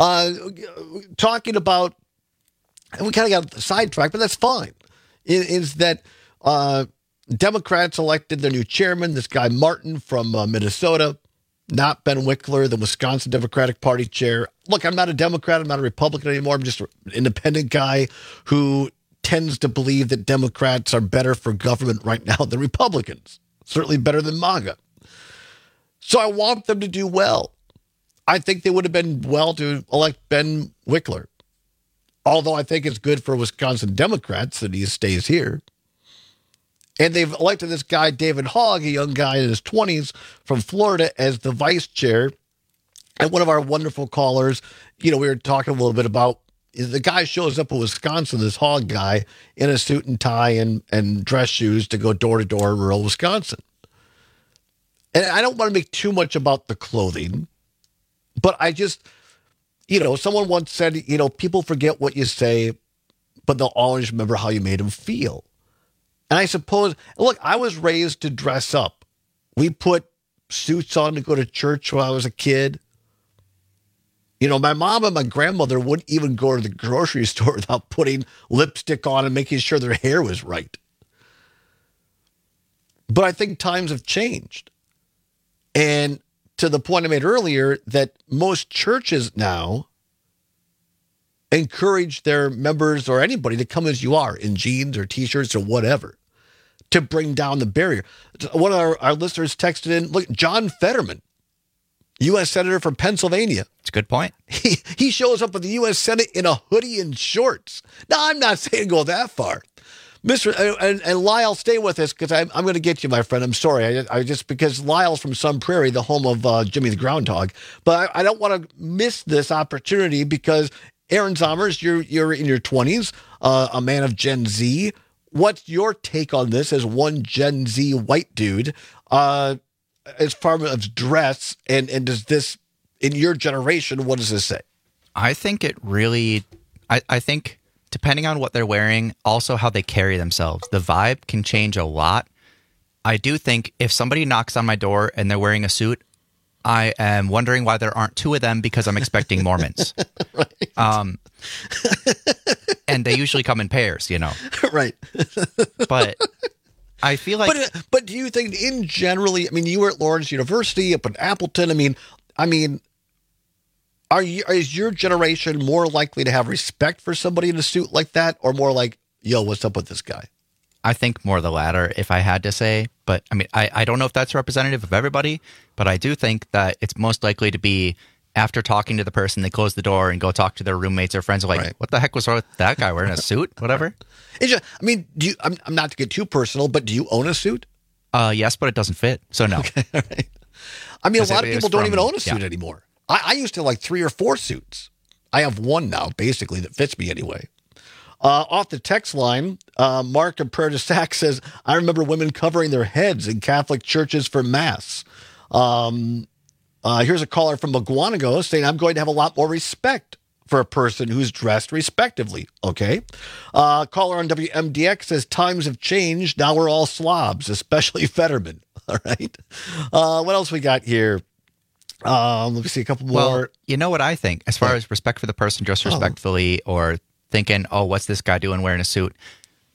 Talking about, and we kind of got sidetracked, but that's fine, is that Democrats elected their new chairman, this guy Martin from Minnesota, not Ben Wickler, the Wisconsin Democratic Party chair. Look, I'm not a Democrat. I'm not a Republican anymore. I'm just an independent guy who tends to believe that Democrats are better for government right now than Republicans. Certainly better than MAGA. So I want them to do well. I think they would have been well to elect Ben Wickler. Although I think it's good for Wisconsin Democrats that he stays here. And they've elected this guy, David Hogg, a young guy in his 20s from Florida, as the vice chair. And one of our wonderful callers, we were talking a little bit about, the guy shows up in Wisconsin, this Hogg guy, in a suit and tie and dress shoes to go door to door in rural Wisconsin. And I don't want to make too much about the clothing, but I just, someone once said, people forget what you say, but they'll always remember how you made them feel. And I suppose, look, I was raised to dress up. We put suits on to go to church when I was a kid. My mom and my grandmother wouldn't even go to the grocery store without putting lipstick on and making sure their hair was right. But I think times have changed. And to the point I made earlier, that most churches now encourage their members or anybody to come as you are, in jeans or T-shirts or whatever, to bring down the barrier. One of our listeners texted in, look, John Fetterman, U.S. Senator from Pennsylvania. That's a good point. He shows up at the U.S. Senate in a hoodie and shorts. Now, I'm not saying go that far. And Lyle, stay with us, because I'm going to get you, my friend. I'm sorry. I just, because Lyle's from Sun Prairie, the home of Jimmy the Groundhog. But I don't want to miss this opportunity, because Aaron Zommers, you're in your 20s, a man of Gen Z. What's your take on this as one Gen Z white dude, as far as dress, and does this, in your generation, what does this say? I think it really, I think depending on what they're wearing, also how they carry themselves, the vibe can change a lot. I do think if somebody knocks on my door and they're wearing a suit, I am wondering why there aren't two of them, because I'm expecting Mormons. Right. And they usually come in pairs, Right. But I feel like... But do you think in generally, you were at Lawrence University, up in Appleton, is your generation more likely to have respect for somebody in a suit like that, or more like, yo, what's up with this guy? I think more the latter, if I had to say. But I don't know if that's representative of everybody, but I do think that it's most likely to be after talking to the person, they close the door and go talk to their roommates or friends. Like, right. What the heck was wrong with that guy wearing a suit? Whatever. Do you? I'm not to get too personal, but do you own a suit? Yes, but it doesn't fit, so no. Okay, all right. A lot of people don't even own a suit anymore. I used to like 3 or 4 suits. I have one now, basically, that fits me anyway. Off the text line, Mark in Prairie du Sac says, I remember women covering their heads in Catholic churches for Mass. Here's a caller from Maguanago saying, I'm going to have a lot more respect for a person who's dressed respectively. Okay. Caller on WMDX says, times have changed. Now we're all slobs, especially Fetterman. All right. What else we got here? Let me see a couple more. Well, you know what I think? As far as respect for the person dressed respectfully, or thinking, oh, what's this guy doing wearing a suit?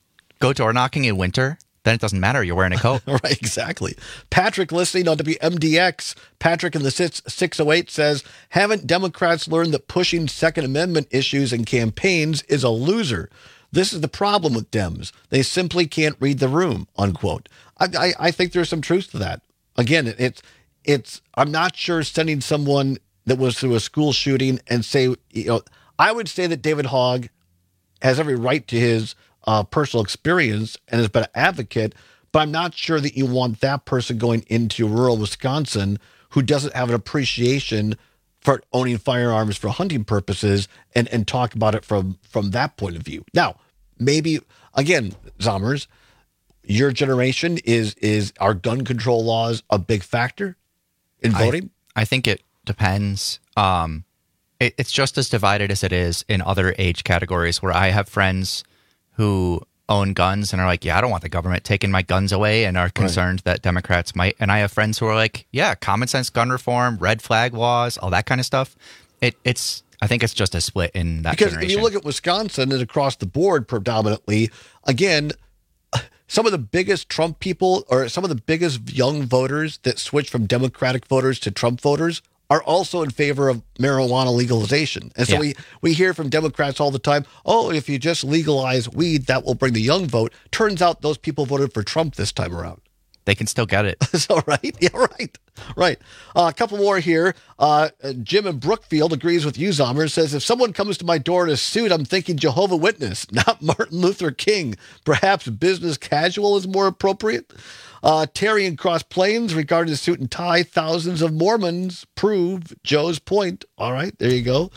go door knocking in winter, then it doesn't matter. You're wearing a coat. Right, exactly. Patrick listening on WMDX. Patrick in the 608 says, haven't Democrats learned that pushing Second Amendment issues in campaigns is a loser? This is the problem with Dems. They simply can't read the room, unquote. I think there's some truth to that. Again, it's I'm not sure sending someone that was through a school shooting and say, I would say that David Hogg has every right to his personal experience and has been an advocate, but I'm not sure that you want that person going into rural Wisconsin who doesn't have an appreciation for owning firearms for hunting purposes and talk about it from that point of view. Now, maybe, again, Zommers, your generation is our gun control laws a big factor in voting? I think it depends. It's just as divided as it is in other age categories where I have friends who own guns and are like, yeah, I don't want the government taking my guns away and are concerned that Democrats might. And I have friends who are like, yeah, common sense gun reform, red flag laws, all that kind of stuff. I think it's just a split in that because generation. If you look at Wisconsin and across the board predominantly, again, some of the biggest Trump people or some of the biggest young voters that switch from Democratic voters to Trump voters are also in favor of marijuana legalization. And so we hear from Democrats all the time, oh, if you just legalize weed, that will bring the young vote. Turns out those people voted for Trump this time around. They can still get it. So, right? Yeah, right. A couple more here. Jim in Brookfield agrees with you, Zomer. Says, if someone comes to my door in a suit, I'm thinking Jehovah's Witness, not Martin Luther King. Perhaps business casual is more appropriate. Terry in Cross Plains, regarding the suit and tie, thousands of Mormons prove Joe's point. All right, there you go.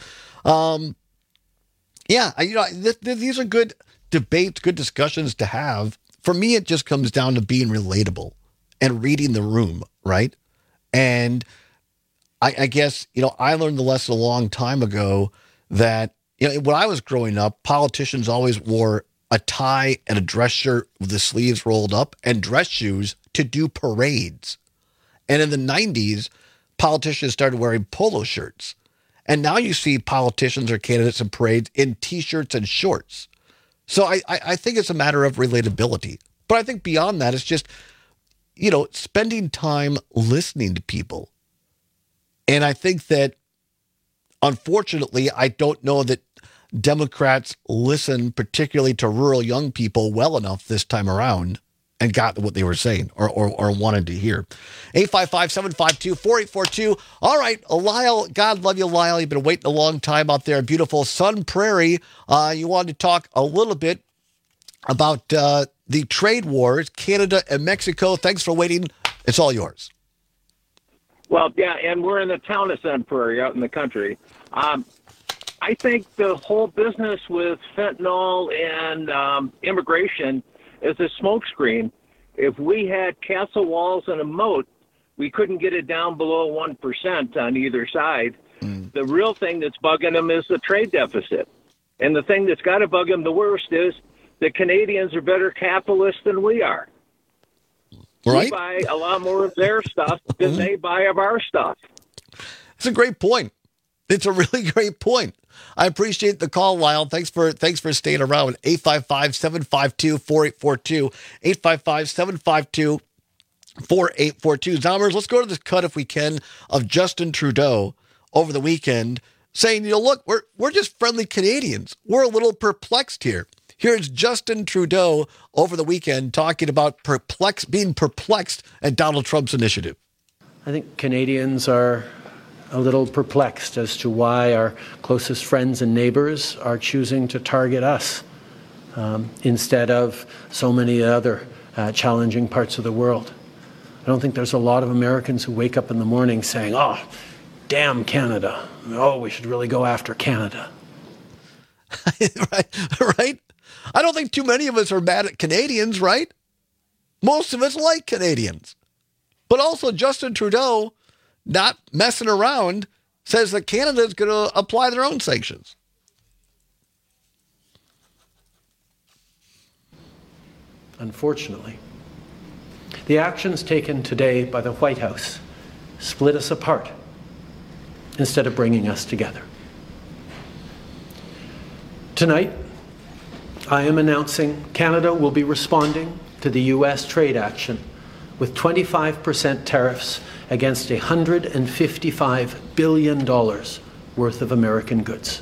These are good debates, good discussions to have. For me, it just comes down to being relatable and reading the room, right? And I guess, I learned the lesson a long time ago that, when I was growing up, politicians always wore a tie and a dress shirt with the sleeves rolled up and dress shoes to do parades. And in the 90s, politicians started wearing polo shirts. And now you see politicians or candidates in parades in T-shirts and shorts. So I think it's a matter of relatability. But I think beyond that, it's just, spending time listening to people. And I think that, unfortunately, I don't know that Democrats listen particularly to rural young people well enough this time around and got what they were saying or wanted to hear. 855-752-4842. All right, Lyle, God love you, Lyle. You've been waiting a long time out there in beautiful Sun Prairie. You wanted to talk a little bit about the trade wars, Canada and Mexico. Thanks for waiting. It's all yours. Well, yeah, and we're in the town of Sun Prairie out in the country. I think the whole business with fentanyl and immigration is a smokescreen. If we had castle walls and a moat, we couldn't get it down below 1% on either side. The real thing that's bugging them is the trade deficit. And the thing that's got to bug them the worst is the Canadians are better capitalists than we are. Right? We buy a lot more of their stuff than they buy of our stuff. It's a great point. It's a really great point. I appreciate the call, Lyle. Thanks for staying around. 855-752-4842. 855-752-4842. Zommers, let's go to this cut, if we can, of Justin Trudeau over the weekend saying, look, we're just friendly Canadians. We're a little perplexed here. Here's Justin Trudeau over the weekend talking about being perplexed at Donald Trump's initiative. I think Canadians are a little perplexed as to why our closest friends and neighbors are choosing to target us instead of so many other challenging parts of the world. I don't think there's a lot of Americans who wake up in the morning saying, oh, damn Canada. Oh, we should really go after Canada. Right? I don't think too many of us are mad at Canadians, right? Most of us like Canadians. But also Justin Trudeau, not messing around, says that Canada is going to apply their own sanctions. Unfortunately, the actions taken today by the White House split us apart instead of bringing us together. Tonight, I am announcing Canada will be responding to the U.S. trade action with 25% tariffs against $155 billion worth of American goods.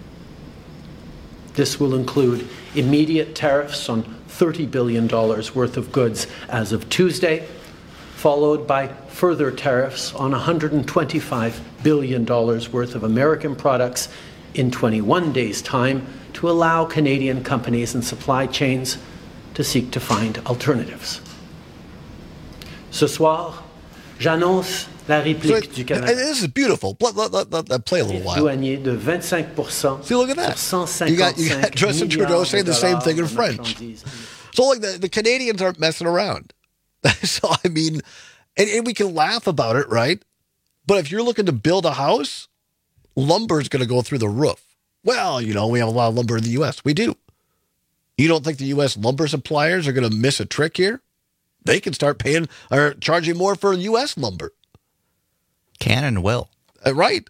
This will include immediate tariffs on $30 billion worth of goods as of Tuesday, followed by further tariffs on $125 billion worth of American products in 21 days' time to allow Canadian companies and supply chains to seek to find alternatives. Ce soir, j'annonce la réplique du Canada. And this is beautiful. Let play a little while. Douanier de 25%. See, look at that. You got Justin Trudeau saying the same thing in French. So, like, the Canadians aren't messing around. So, I mean, and we can laugh about it, right? But if you're looking to build a house, lumber is going to go through the roof. Well, you know, we have a lot of lumber in the U.S. We do. You don't think the U.S. lumber suppliers are going to miss a trick here? They can start paying or charging more for U.S. lumber. Can and will. Right.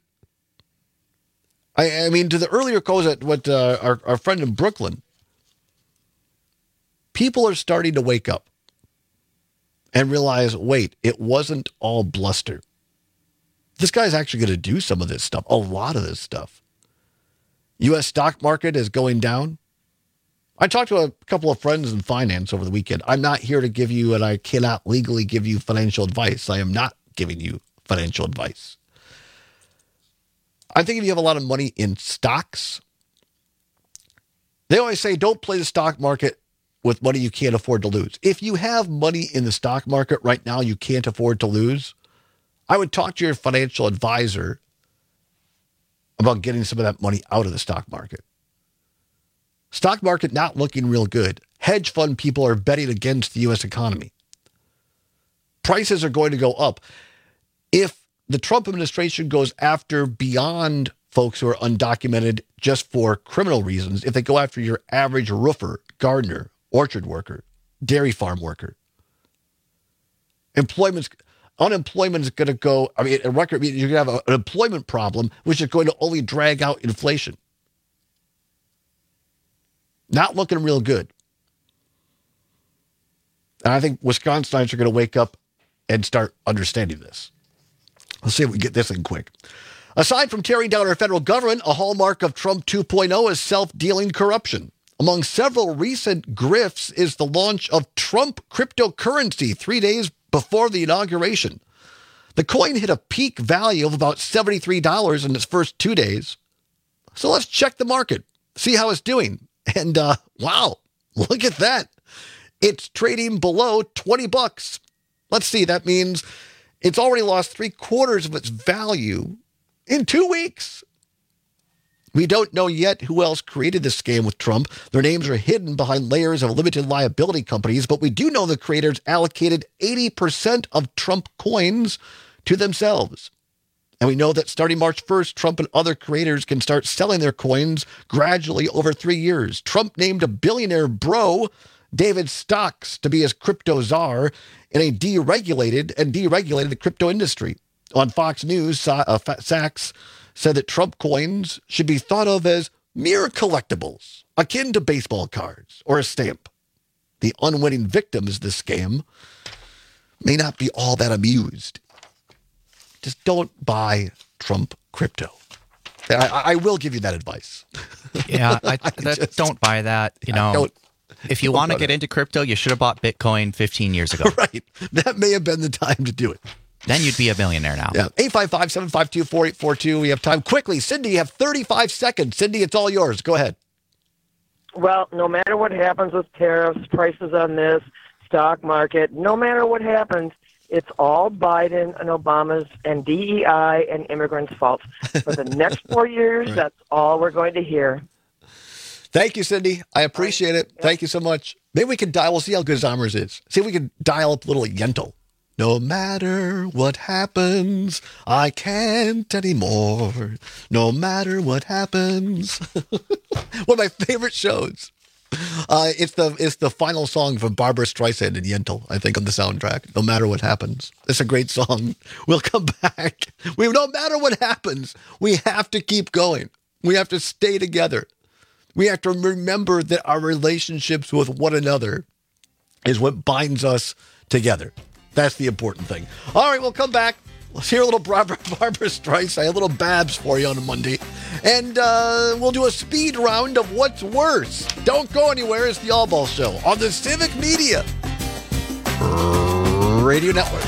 I mean, to the earlier calls at what our friend in Brooklyn, people are starting to wake up and realize, wait, it wasn't all bluster. This guy's actually going to do some of this stuff, a lot of this stuff. U.S. stock market is going down. I talked to a couple of friends in finance over the weekend. I'm not here to give you, and I cannot legally give you financial advice. I am not giving you financial advice. I think if you have a lot of money in stocks, they always say don't play the stock market with money you can't afford to lose. If you have money in the stock market right now you can't afford to lose, I would talk to your financial advisor about getting some of that money out of the stock market. Stock market not looking real good. Hedge fund people are betting against the U.S. economy. Prices are going to go up. If the Trump administration goes after beyond folks who are undocumented just for criminal reasons, if they go after your average roofer, gardener, orchard worker, dairy farm worker, unemployment is going to go, I mean, a record, you're going to have an employment problem, which is going to only drag out inflation. Not looking real good. And I think Wisconsinites are going to wake up and start understanding this. Let's see if we get this in quick. Aside from tearing down our federal government, a hallmark of Trump 2.0 is self-dealing corruption. Among several recent grifts is the launch of Trump cryptocurrency 3 days before the inauguration. The coin hit a peak value of about $73 in its first 2 days. So let's check the market, see how it's doing. And wow, look at that. It's trading below $20. Let's see, that means it's already lost 3/4 of its value in 2 weeks. We don't know yet who else created this scam with Trump. Their names are hidden behind layers of limited liability companies, but we do know the creators allocated 80% of Trump coins to themselves. And we know that starting March 1st, Trump and other creators can start selling their coins gradually over 3 years. Trump named a billionaire bro, David Stocks, to be his crypto czar in a deregulated the crypto industry. On Fox News, Sachs said that Trump coins should be thought of as mere collectibles, akin to baseball cards or a stamp. The unwitting victims of this scam may not be all that amused. Just don't buy Trump crypto. I will give you that advice. Yeah, don't buy that. You know, if you want to get into crypto, you should have bought Bitcoin 15 years ago. Right. That may have been the time to do it. Then you'd be a millionaire now. Yeah. 855-752-4842. We have time. Quickly, Cindy, you have 35 seconds. Cindy, it's all yours. Go ahead. Well, no matter what happens with tariffs, prices on this, stock market, no matter what happens, it's all Biden and Obama's and DEI and immigrants' fault. For the next 4 years, That's all we're going to hear. Thank you, Cindy. I appreciate it. Thank you so much. Maybe we can dial, we'll see how good Zommers is. See if we can dial up a little Yentl. No matter what happens, I can't anymore. No matter what happens. One of my favorite shows. It's the final song from Barbara Streisand and Yentl, I think, on the soundtrack. No matter what happens. It's a great song. We'll come back. No matter what happens, we have to keep going. We have to stay together. We have to remember that our relationships with one another is what binds us together. That's the important thing. All right, we'll come back. Let's hear a little Barbara Streisand, a little Babs for you on a Monday. And we'll do a speed round of what's worse. Don't go anywhere. It's the All Ball Show on the Civic Media Radio Network.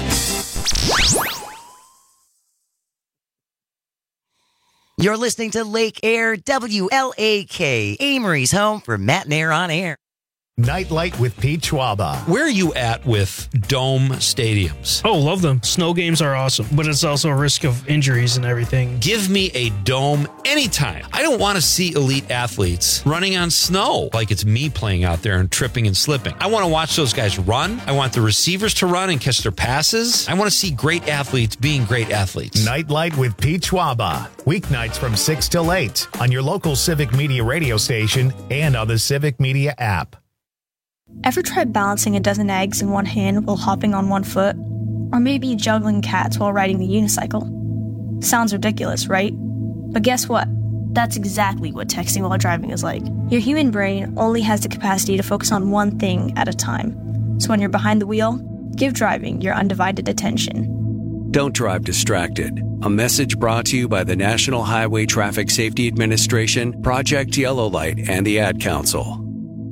You're listening to Lake Air WLAK, Amory's home for Matt and Air on Air. Nightlight with Pete Schwaba. Where are you at with dome stadiums? Oh, love them. Snow games are awesome, but it's also a risk of injuries and everything. Give me a dome anytime. I don't want to see elite athletes running on snow like it's me playing out there and tripping and slipping. I want to watch those guys run. I want the receivers to run and catch their passes. I want to see great athletes being great athletes. Nightlight with Pete Schwaba. Weeknights from 6 till 8 on your local Civic Media radio station and on the Civic Media app. Ever tried balancing a dozen eggs in one hand while hopping on one foot? Or maybe juggling cats while riding the unicycle? Sounds ridiculous, right? But guess what? That's exactly what texting while driving is like. Your human brain only has the capacity to focus on one thing at a time. So when you're behind the wheel, give driving your undivided attention. Don't drive distracted. A message brought to you by the National Highway Traffic Safety Administration, Project Yellow Light, and the Ad Council.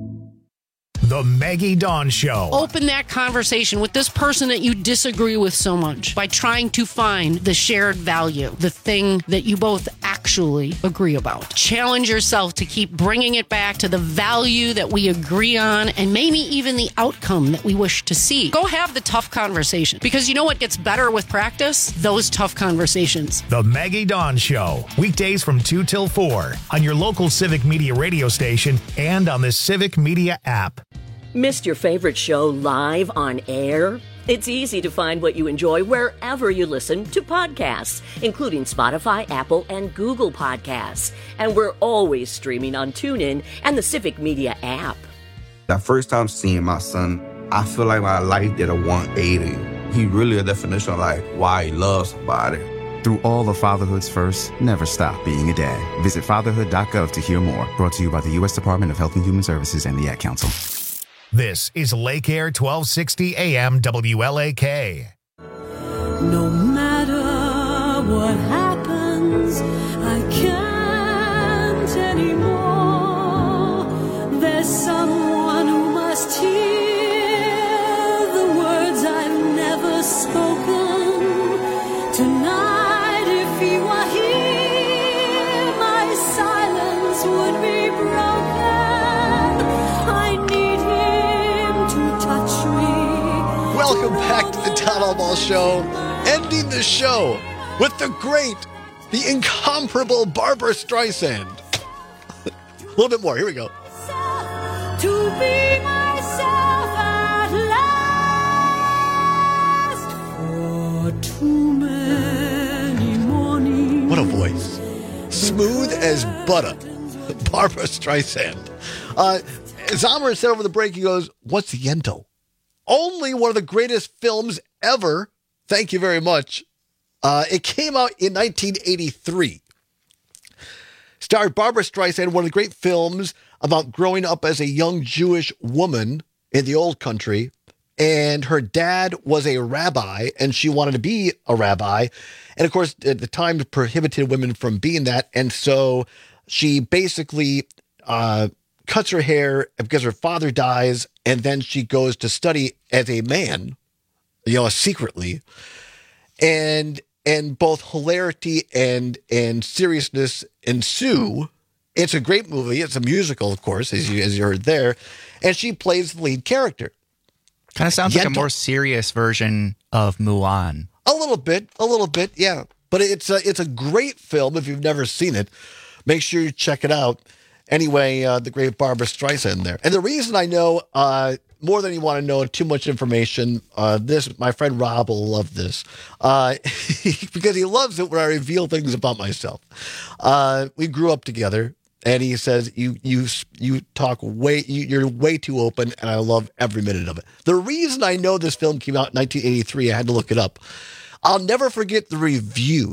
The Maggie Dawn Show. Open that conversation with this person that you disagree with so much by trying to find the shared value, the thing that you both actually agree about. Challenge yourself to keep bringing it back to the value that we agree on and maybe even the outcome that we wish to see. Go have the tough conversation, because you know what gets better with practice? Those tough conversations. The Maggie Dawn Show. Weekdays from 2 till 4 on your local Civic Media radio station and on the Civic Media app. Missed your favorite show live on air? It's easy to find what you enjoy wherever you listen to podcasts, including Spotify, Apple, and Google Podcasts. And we're always streaming on TuneIn and the Civic Media app. That first time seeing my son, I feel like my life did a 180. He really a definition of like why he loves somebody. Through all of fatherhood's first, never stop being a dad. Visit fatherhood.gov to hear more. Brought to you by the U.S. Department of Health and Human Services and the Ad Council. This is Lake Air 1260 AM WLAK. No matter what happens, I can't anymore. There's someone who must hear the words I've never spoken. Tonight, if he were here, my silence would be broken. I need him to touch me. Welcome back to the Town Hall Ball Show. Ending the show with the great, the incomparable Barbara Streisand. A little bit more. Here we go. To be myself at last. For too many mornings. What a voice. Smooth as butter. Barbara Streisand. Zomer said over the break, he goes, "What's Yentl?" Only one of the greatest films ever. Thank you very much. It came out in 1983. Starred Barbara Streisand, one of the great films about growing up as a young Jewish woman in the old country. And her dad was a rabbi, and she wanted to be a rabbi. And of course, at the time, prohibited women from being that. And so she basically cuts her hair because her father dies, and then she goes to study as a man, secretly. And both hilarity and seriousness ensue. It's a great movie. It's a musical, of course, as you heard there. And she plays the lead character. Kind of sounds like a more serious version of Mulan. A little bit, yeah. But it's a great film if you've never seen it. Make sure you check it out. Anyway, the great Barbara Streisand there. And the reason I know, more than you want to know too much information, my friend Rob will love this, because he loves it when I reveal things about myself. We grew up together, and he says, you talk you're way too open, and I love every minute of it. The reason I know this film came out in 1983, I had to look it up. I'll never forget the review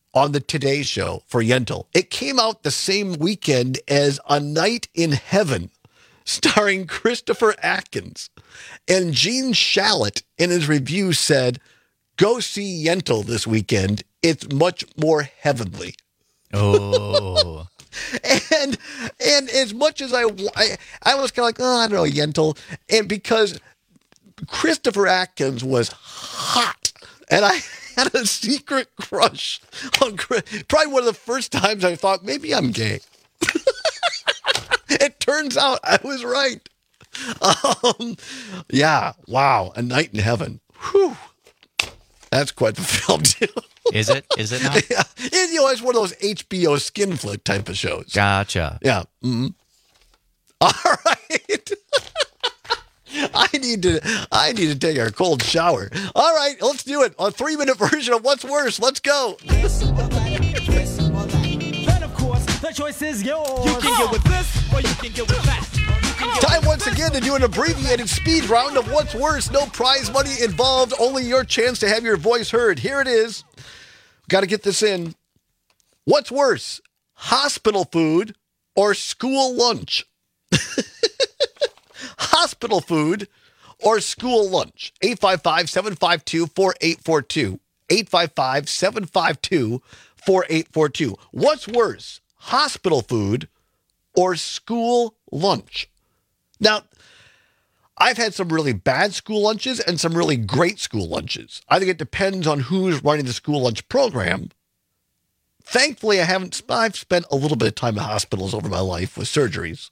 on the Today Show for Yentl. It came out the same weekend as A Night in Heaven, starring Christopher Atkins. And Gene Shalit, in his review, said, "Go see Yentl this weekend. It's much more heavenly." Oh. And as much as I was kind of like, oh, I don't know, Yentl. And because Christopher Atkins was hot, and I had a secret crush on probably one of the first times I thought, maybe I'm gay. It turns out I was right. Yeah, wow, A Night in Heaven. Whew. That's quite the film, too. Is it? Is it not? Yeah. It's one of those HBO skin flick type of shows. Gotcha. Yeah. Mm-hmm. All right. I need to take a cold shower. All right, let's do it. A 3-minute version of What's Worse. Let's go. Then, of course, the choice is yours. You can get with this or you can get with that. Time once again to do an abbreviated speed round of What's Worse. No prize money involved, only your chance to have your voice heard. Here it is. Got to get this in. What's worse, hospital food or school lunch? Hospital food or school lunch? 855-752-4842. 855-752-4842. What's worse, hospital food or school lunch? Now, I've had some really bad school lunches and some really great school lunches. I think it depends on who's running the school lunch program. Thankfully, I've spent a little bit of time in hospitals over my life with surgeries.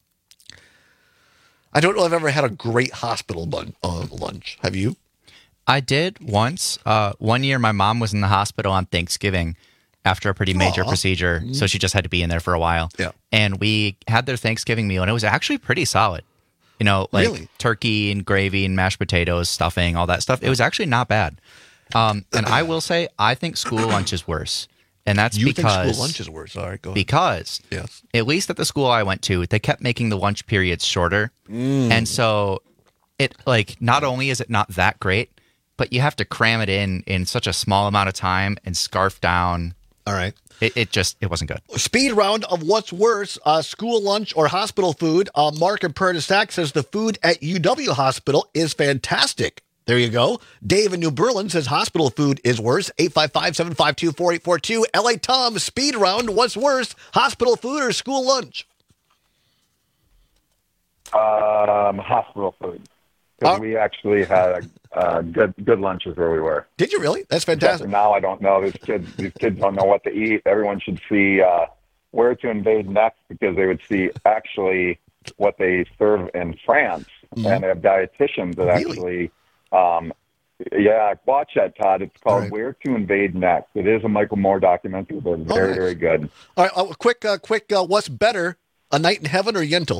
I don't know if I've ever had a great hospital lunch. Have you? I did once. One year, my mom was in the hospital on Thanksgiving after a pretty major procedure, so she just had to be in there for a while. Yeah. And we had their Thanksgiving meal, and it was actually pretty solid. You know, like Really? turkey and gravy and mashed potatoes, stuffing, all that stuff. It was actually not bad. And I will say, I think school lunch is worse. And that's You because think school lunch is worse? All right, go ahead. Because Yes. at least at the school I went to, they kept making the lunch periods shorter. And so it not only is it not that great, but you have to cram it in such a small amount of time and scarf down. All right. It wasn't good. Speed round of What's Worse, school lunch or hospital food. Mark in Prairie du Sac says the food at UW Hospital is fantastic. There you go. Dave in New Berlin says hospital food is worse. 855-752-4842. LA Tom, speed round. What's worse, hospital food or school lunch? Hospital food. Because we actually had good lunches where we were. Did you really? That's fantastic. Now I don't know. These kids don't know what to eat. Everyone should see Where to Invade Next, because they would see actually what they serve in France. Mm-hmm. And they have dietitians that actually... watch that, Todd. It's called Where to Invade Next. It is a Michael Moore documentary, but it's very, very good. All right, quick, what's better, A Night in Heaven or Yentl?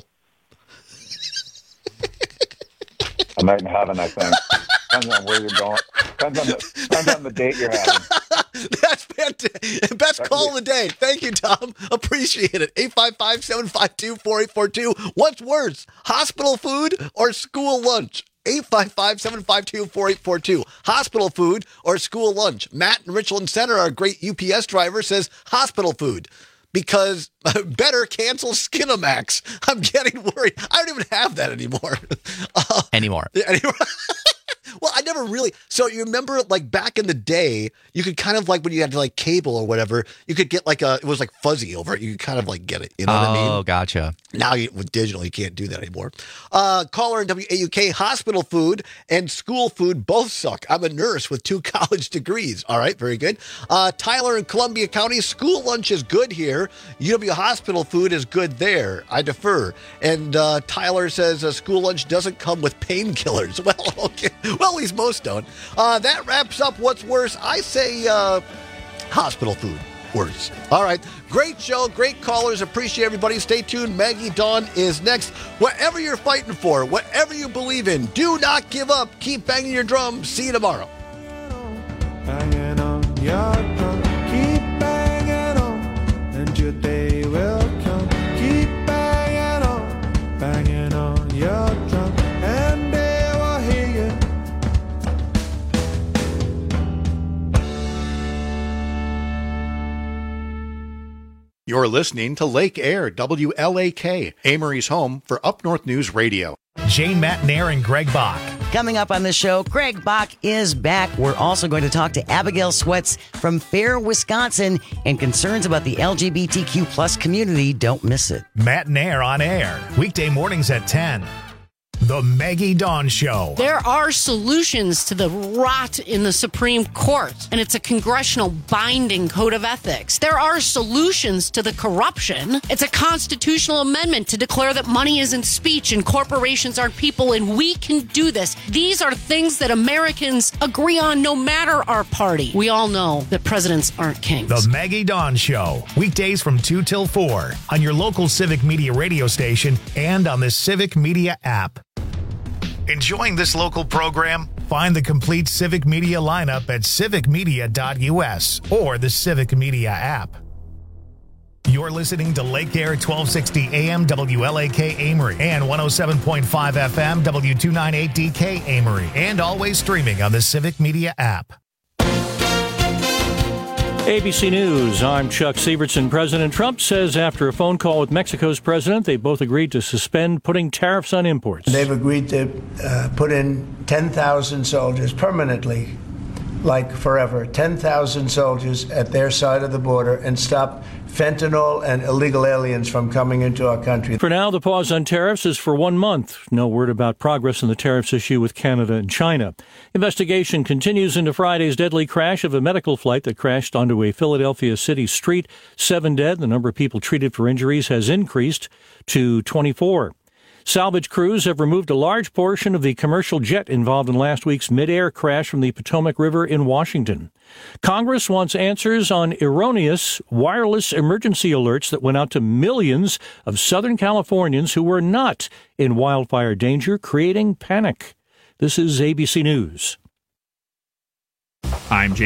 A Night in Heaven, I think. Depends on where you're going. Depends on the date you're having. That's fantastic. Best call of the day. Thank you, Tom. Appreciate it. 855-752-4842. What's worse, hospital food or school lunch? 855-752-4842. Hospital food or school lunch? Matt in Richland Center, our great UPS driver, says hospital food because better cancel Skinamax. I'm getting worried. I don't even have that anymore. Anymore. Well, I never really. So you remember, like back in the day, you could kind of like when you had like cable or whatever, you could get it was like fuzzy over it. You could kind of like get it. You know what I mean? Oh, gotcha. Now with digital, you can't do that anymore. Caller in WAUK, hospital food and school food both suck. I'm a nurse with 2 college degrees. All right, very good. Tyler in Columbia County, school lunch is good here. UW hospital food is good there. I defer. And Tyler says school lunch doesn't come with painkillers. Well, okay. Well, at least most don't. That wraps up What's Worse. I say hospital food worse. All right. Great show. Great callers. Appreciate everybody. Stay tuned. Maggie Dawn is next. Whatever you're fighting for, whatever you believe in, do not give up. Keep banging your drum. See you tomorrow. Banging on your drum, keep banging on, and your day will come. Keep banging on your drum, and they will hear you. You're listening to Lake Air, WLAK, Amory's home for Up North News Radio. Jane Matnair and Greg Bach. Coming up on the show, Greg Bach is back. We're also going to talk to Abigail Sweats from Fair, Wisconsin, and concerns about the LGBTQ plus community. Don't miss it. Matnair on air, weekday mornings at 10. The Maggie Dawn Show. There are solutions to the rot in the Supreme Court, and it's a congressional binding code of ethics. There are solutions to the corruption. It's a constitutional amendment to declare that money isn't speech and corporations aren't people, and we can do this. These are things that Americans agree on no matter our party. We all know that presidents aren't kings. The Maggie Dawn Show, weekdays from 2 till 4 on your local Civic Media radio station and on the Civic Media app. Enjoying this local program? Find the complete Civic Media lineup at civicmedia.us or the Civic Media app. You're listening to Lake Air 1260 AM WLAK Amory and 107.5 FM W298DK Amory, and always streaming on the Civic Media app. ABC News, I'm Chuck Sievertson. President Trump says after a phone call with Mexico's president, they both agreed to suspend putting tariffs on imports. They've agreed to put in 10,000 soldiers permanently, like forever, 10,000 soldiers at their side of the border and stop fentanyl and illegal aliens from coming into our country. For now, the pause on tariffs is for 1 month. No word about progress in the tariffs issue with Canada and China. Investigation continues into Friday's deadly crash of a medical flight that crashed onto a Philadelphia city street. 7 dead. The number of people treated for injuries has increased to 24. Salvage crews have removed a large portion of the commercial jet involved in last week's mid-air crash from the Potomac River in Washington. Congress wants answers on erroneous wireless emergency alerts that went out to millions of Southern Californians who were not in wildfire danger, creating panic. This is ABC News. I'm James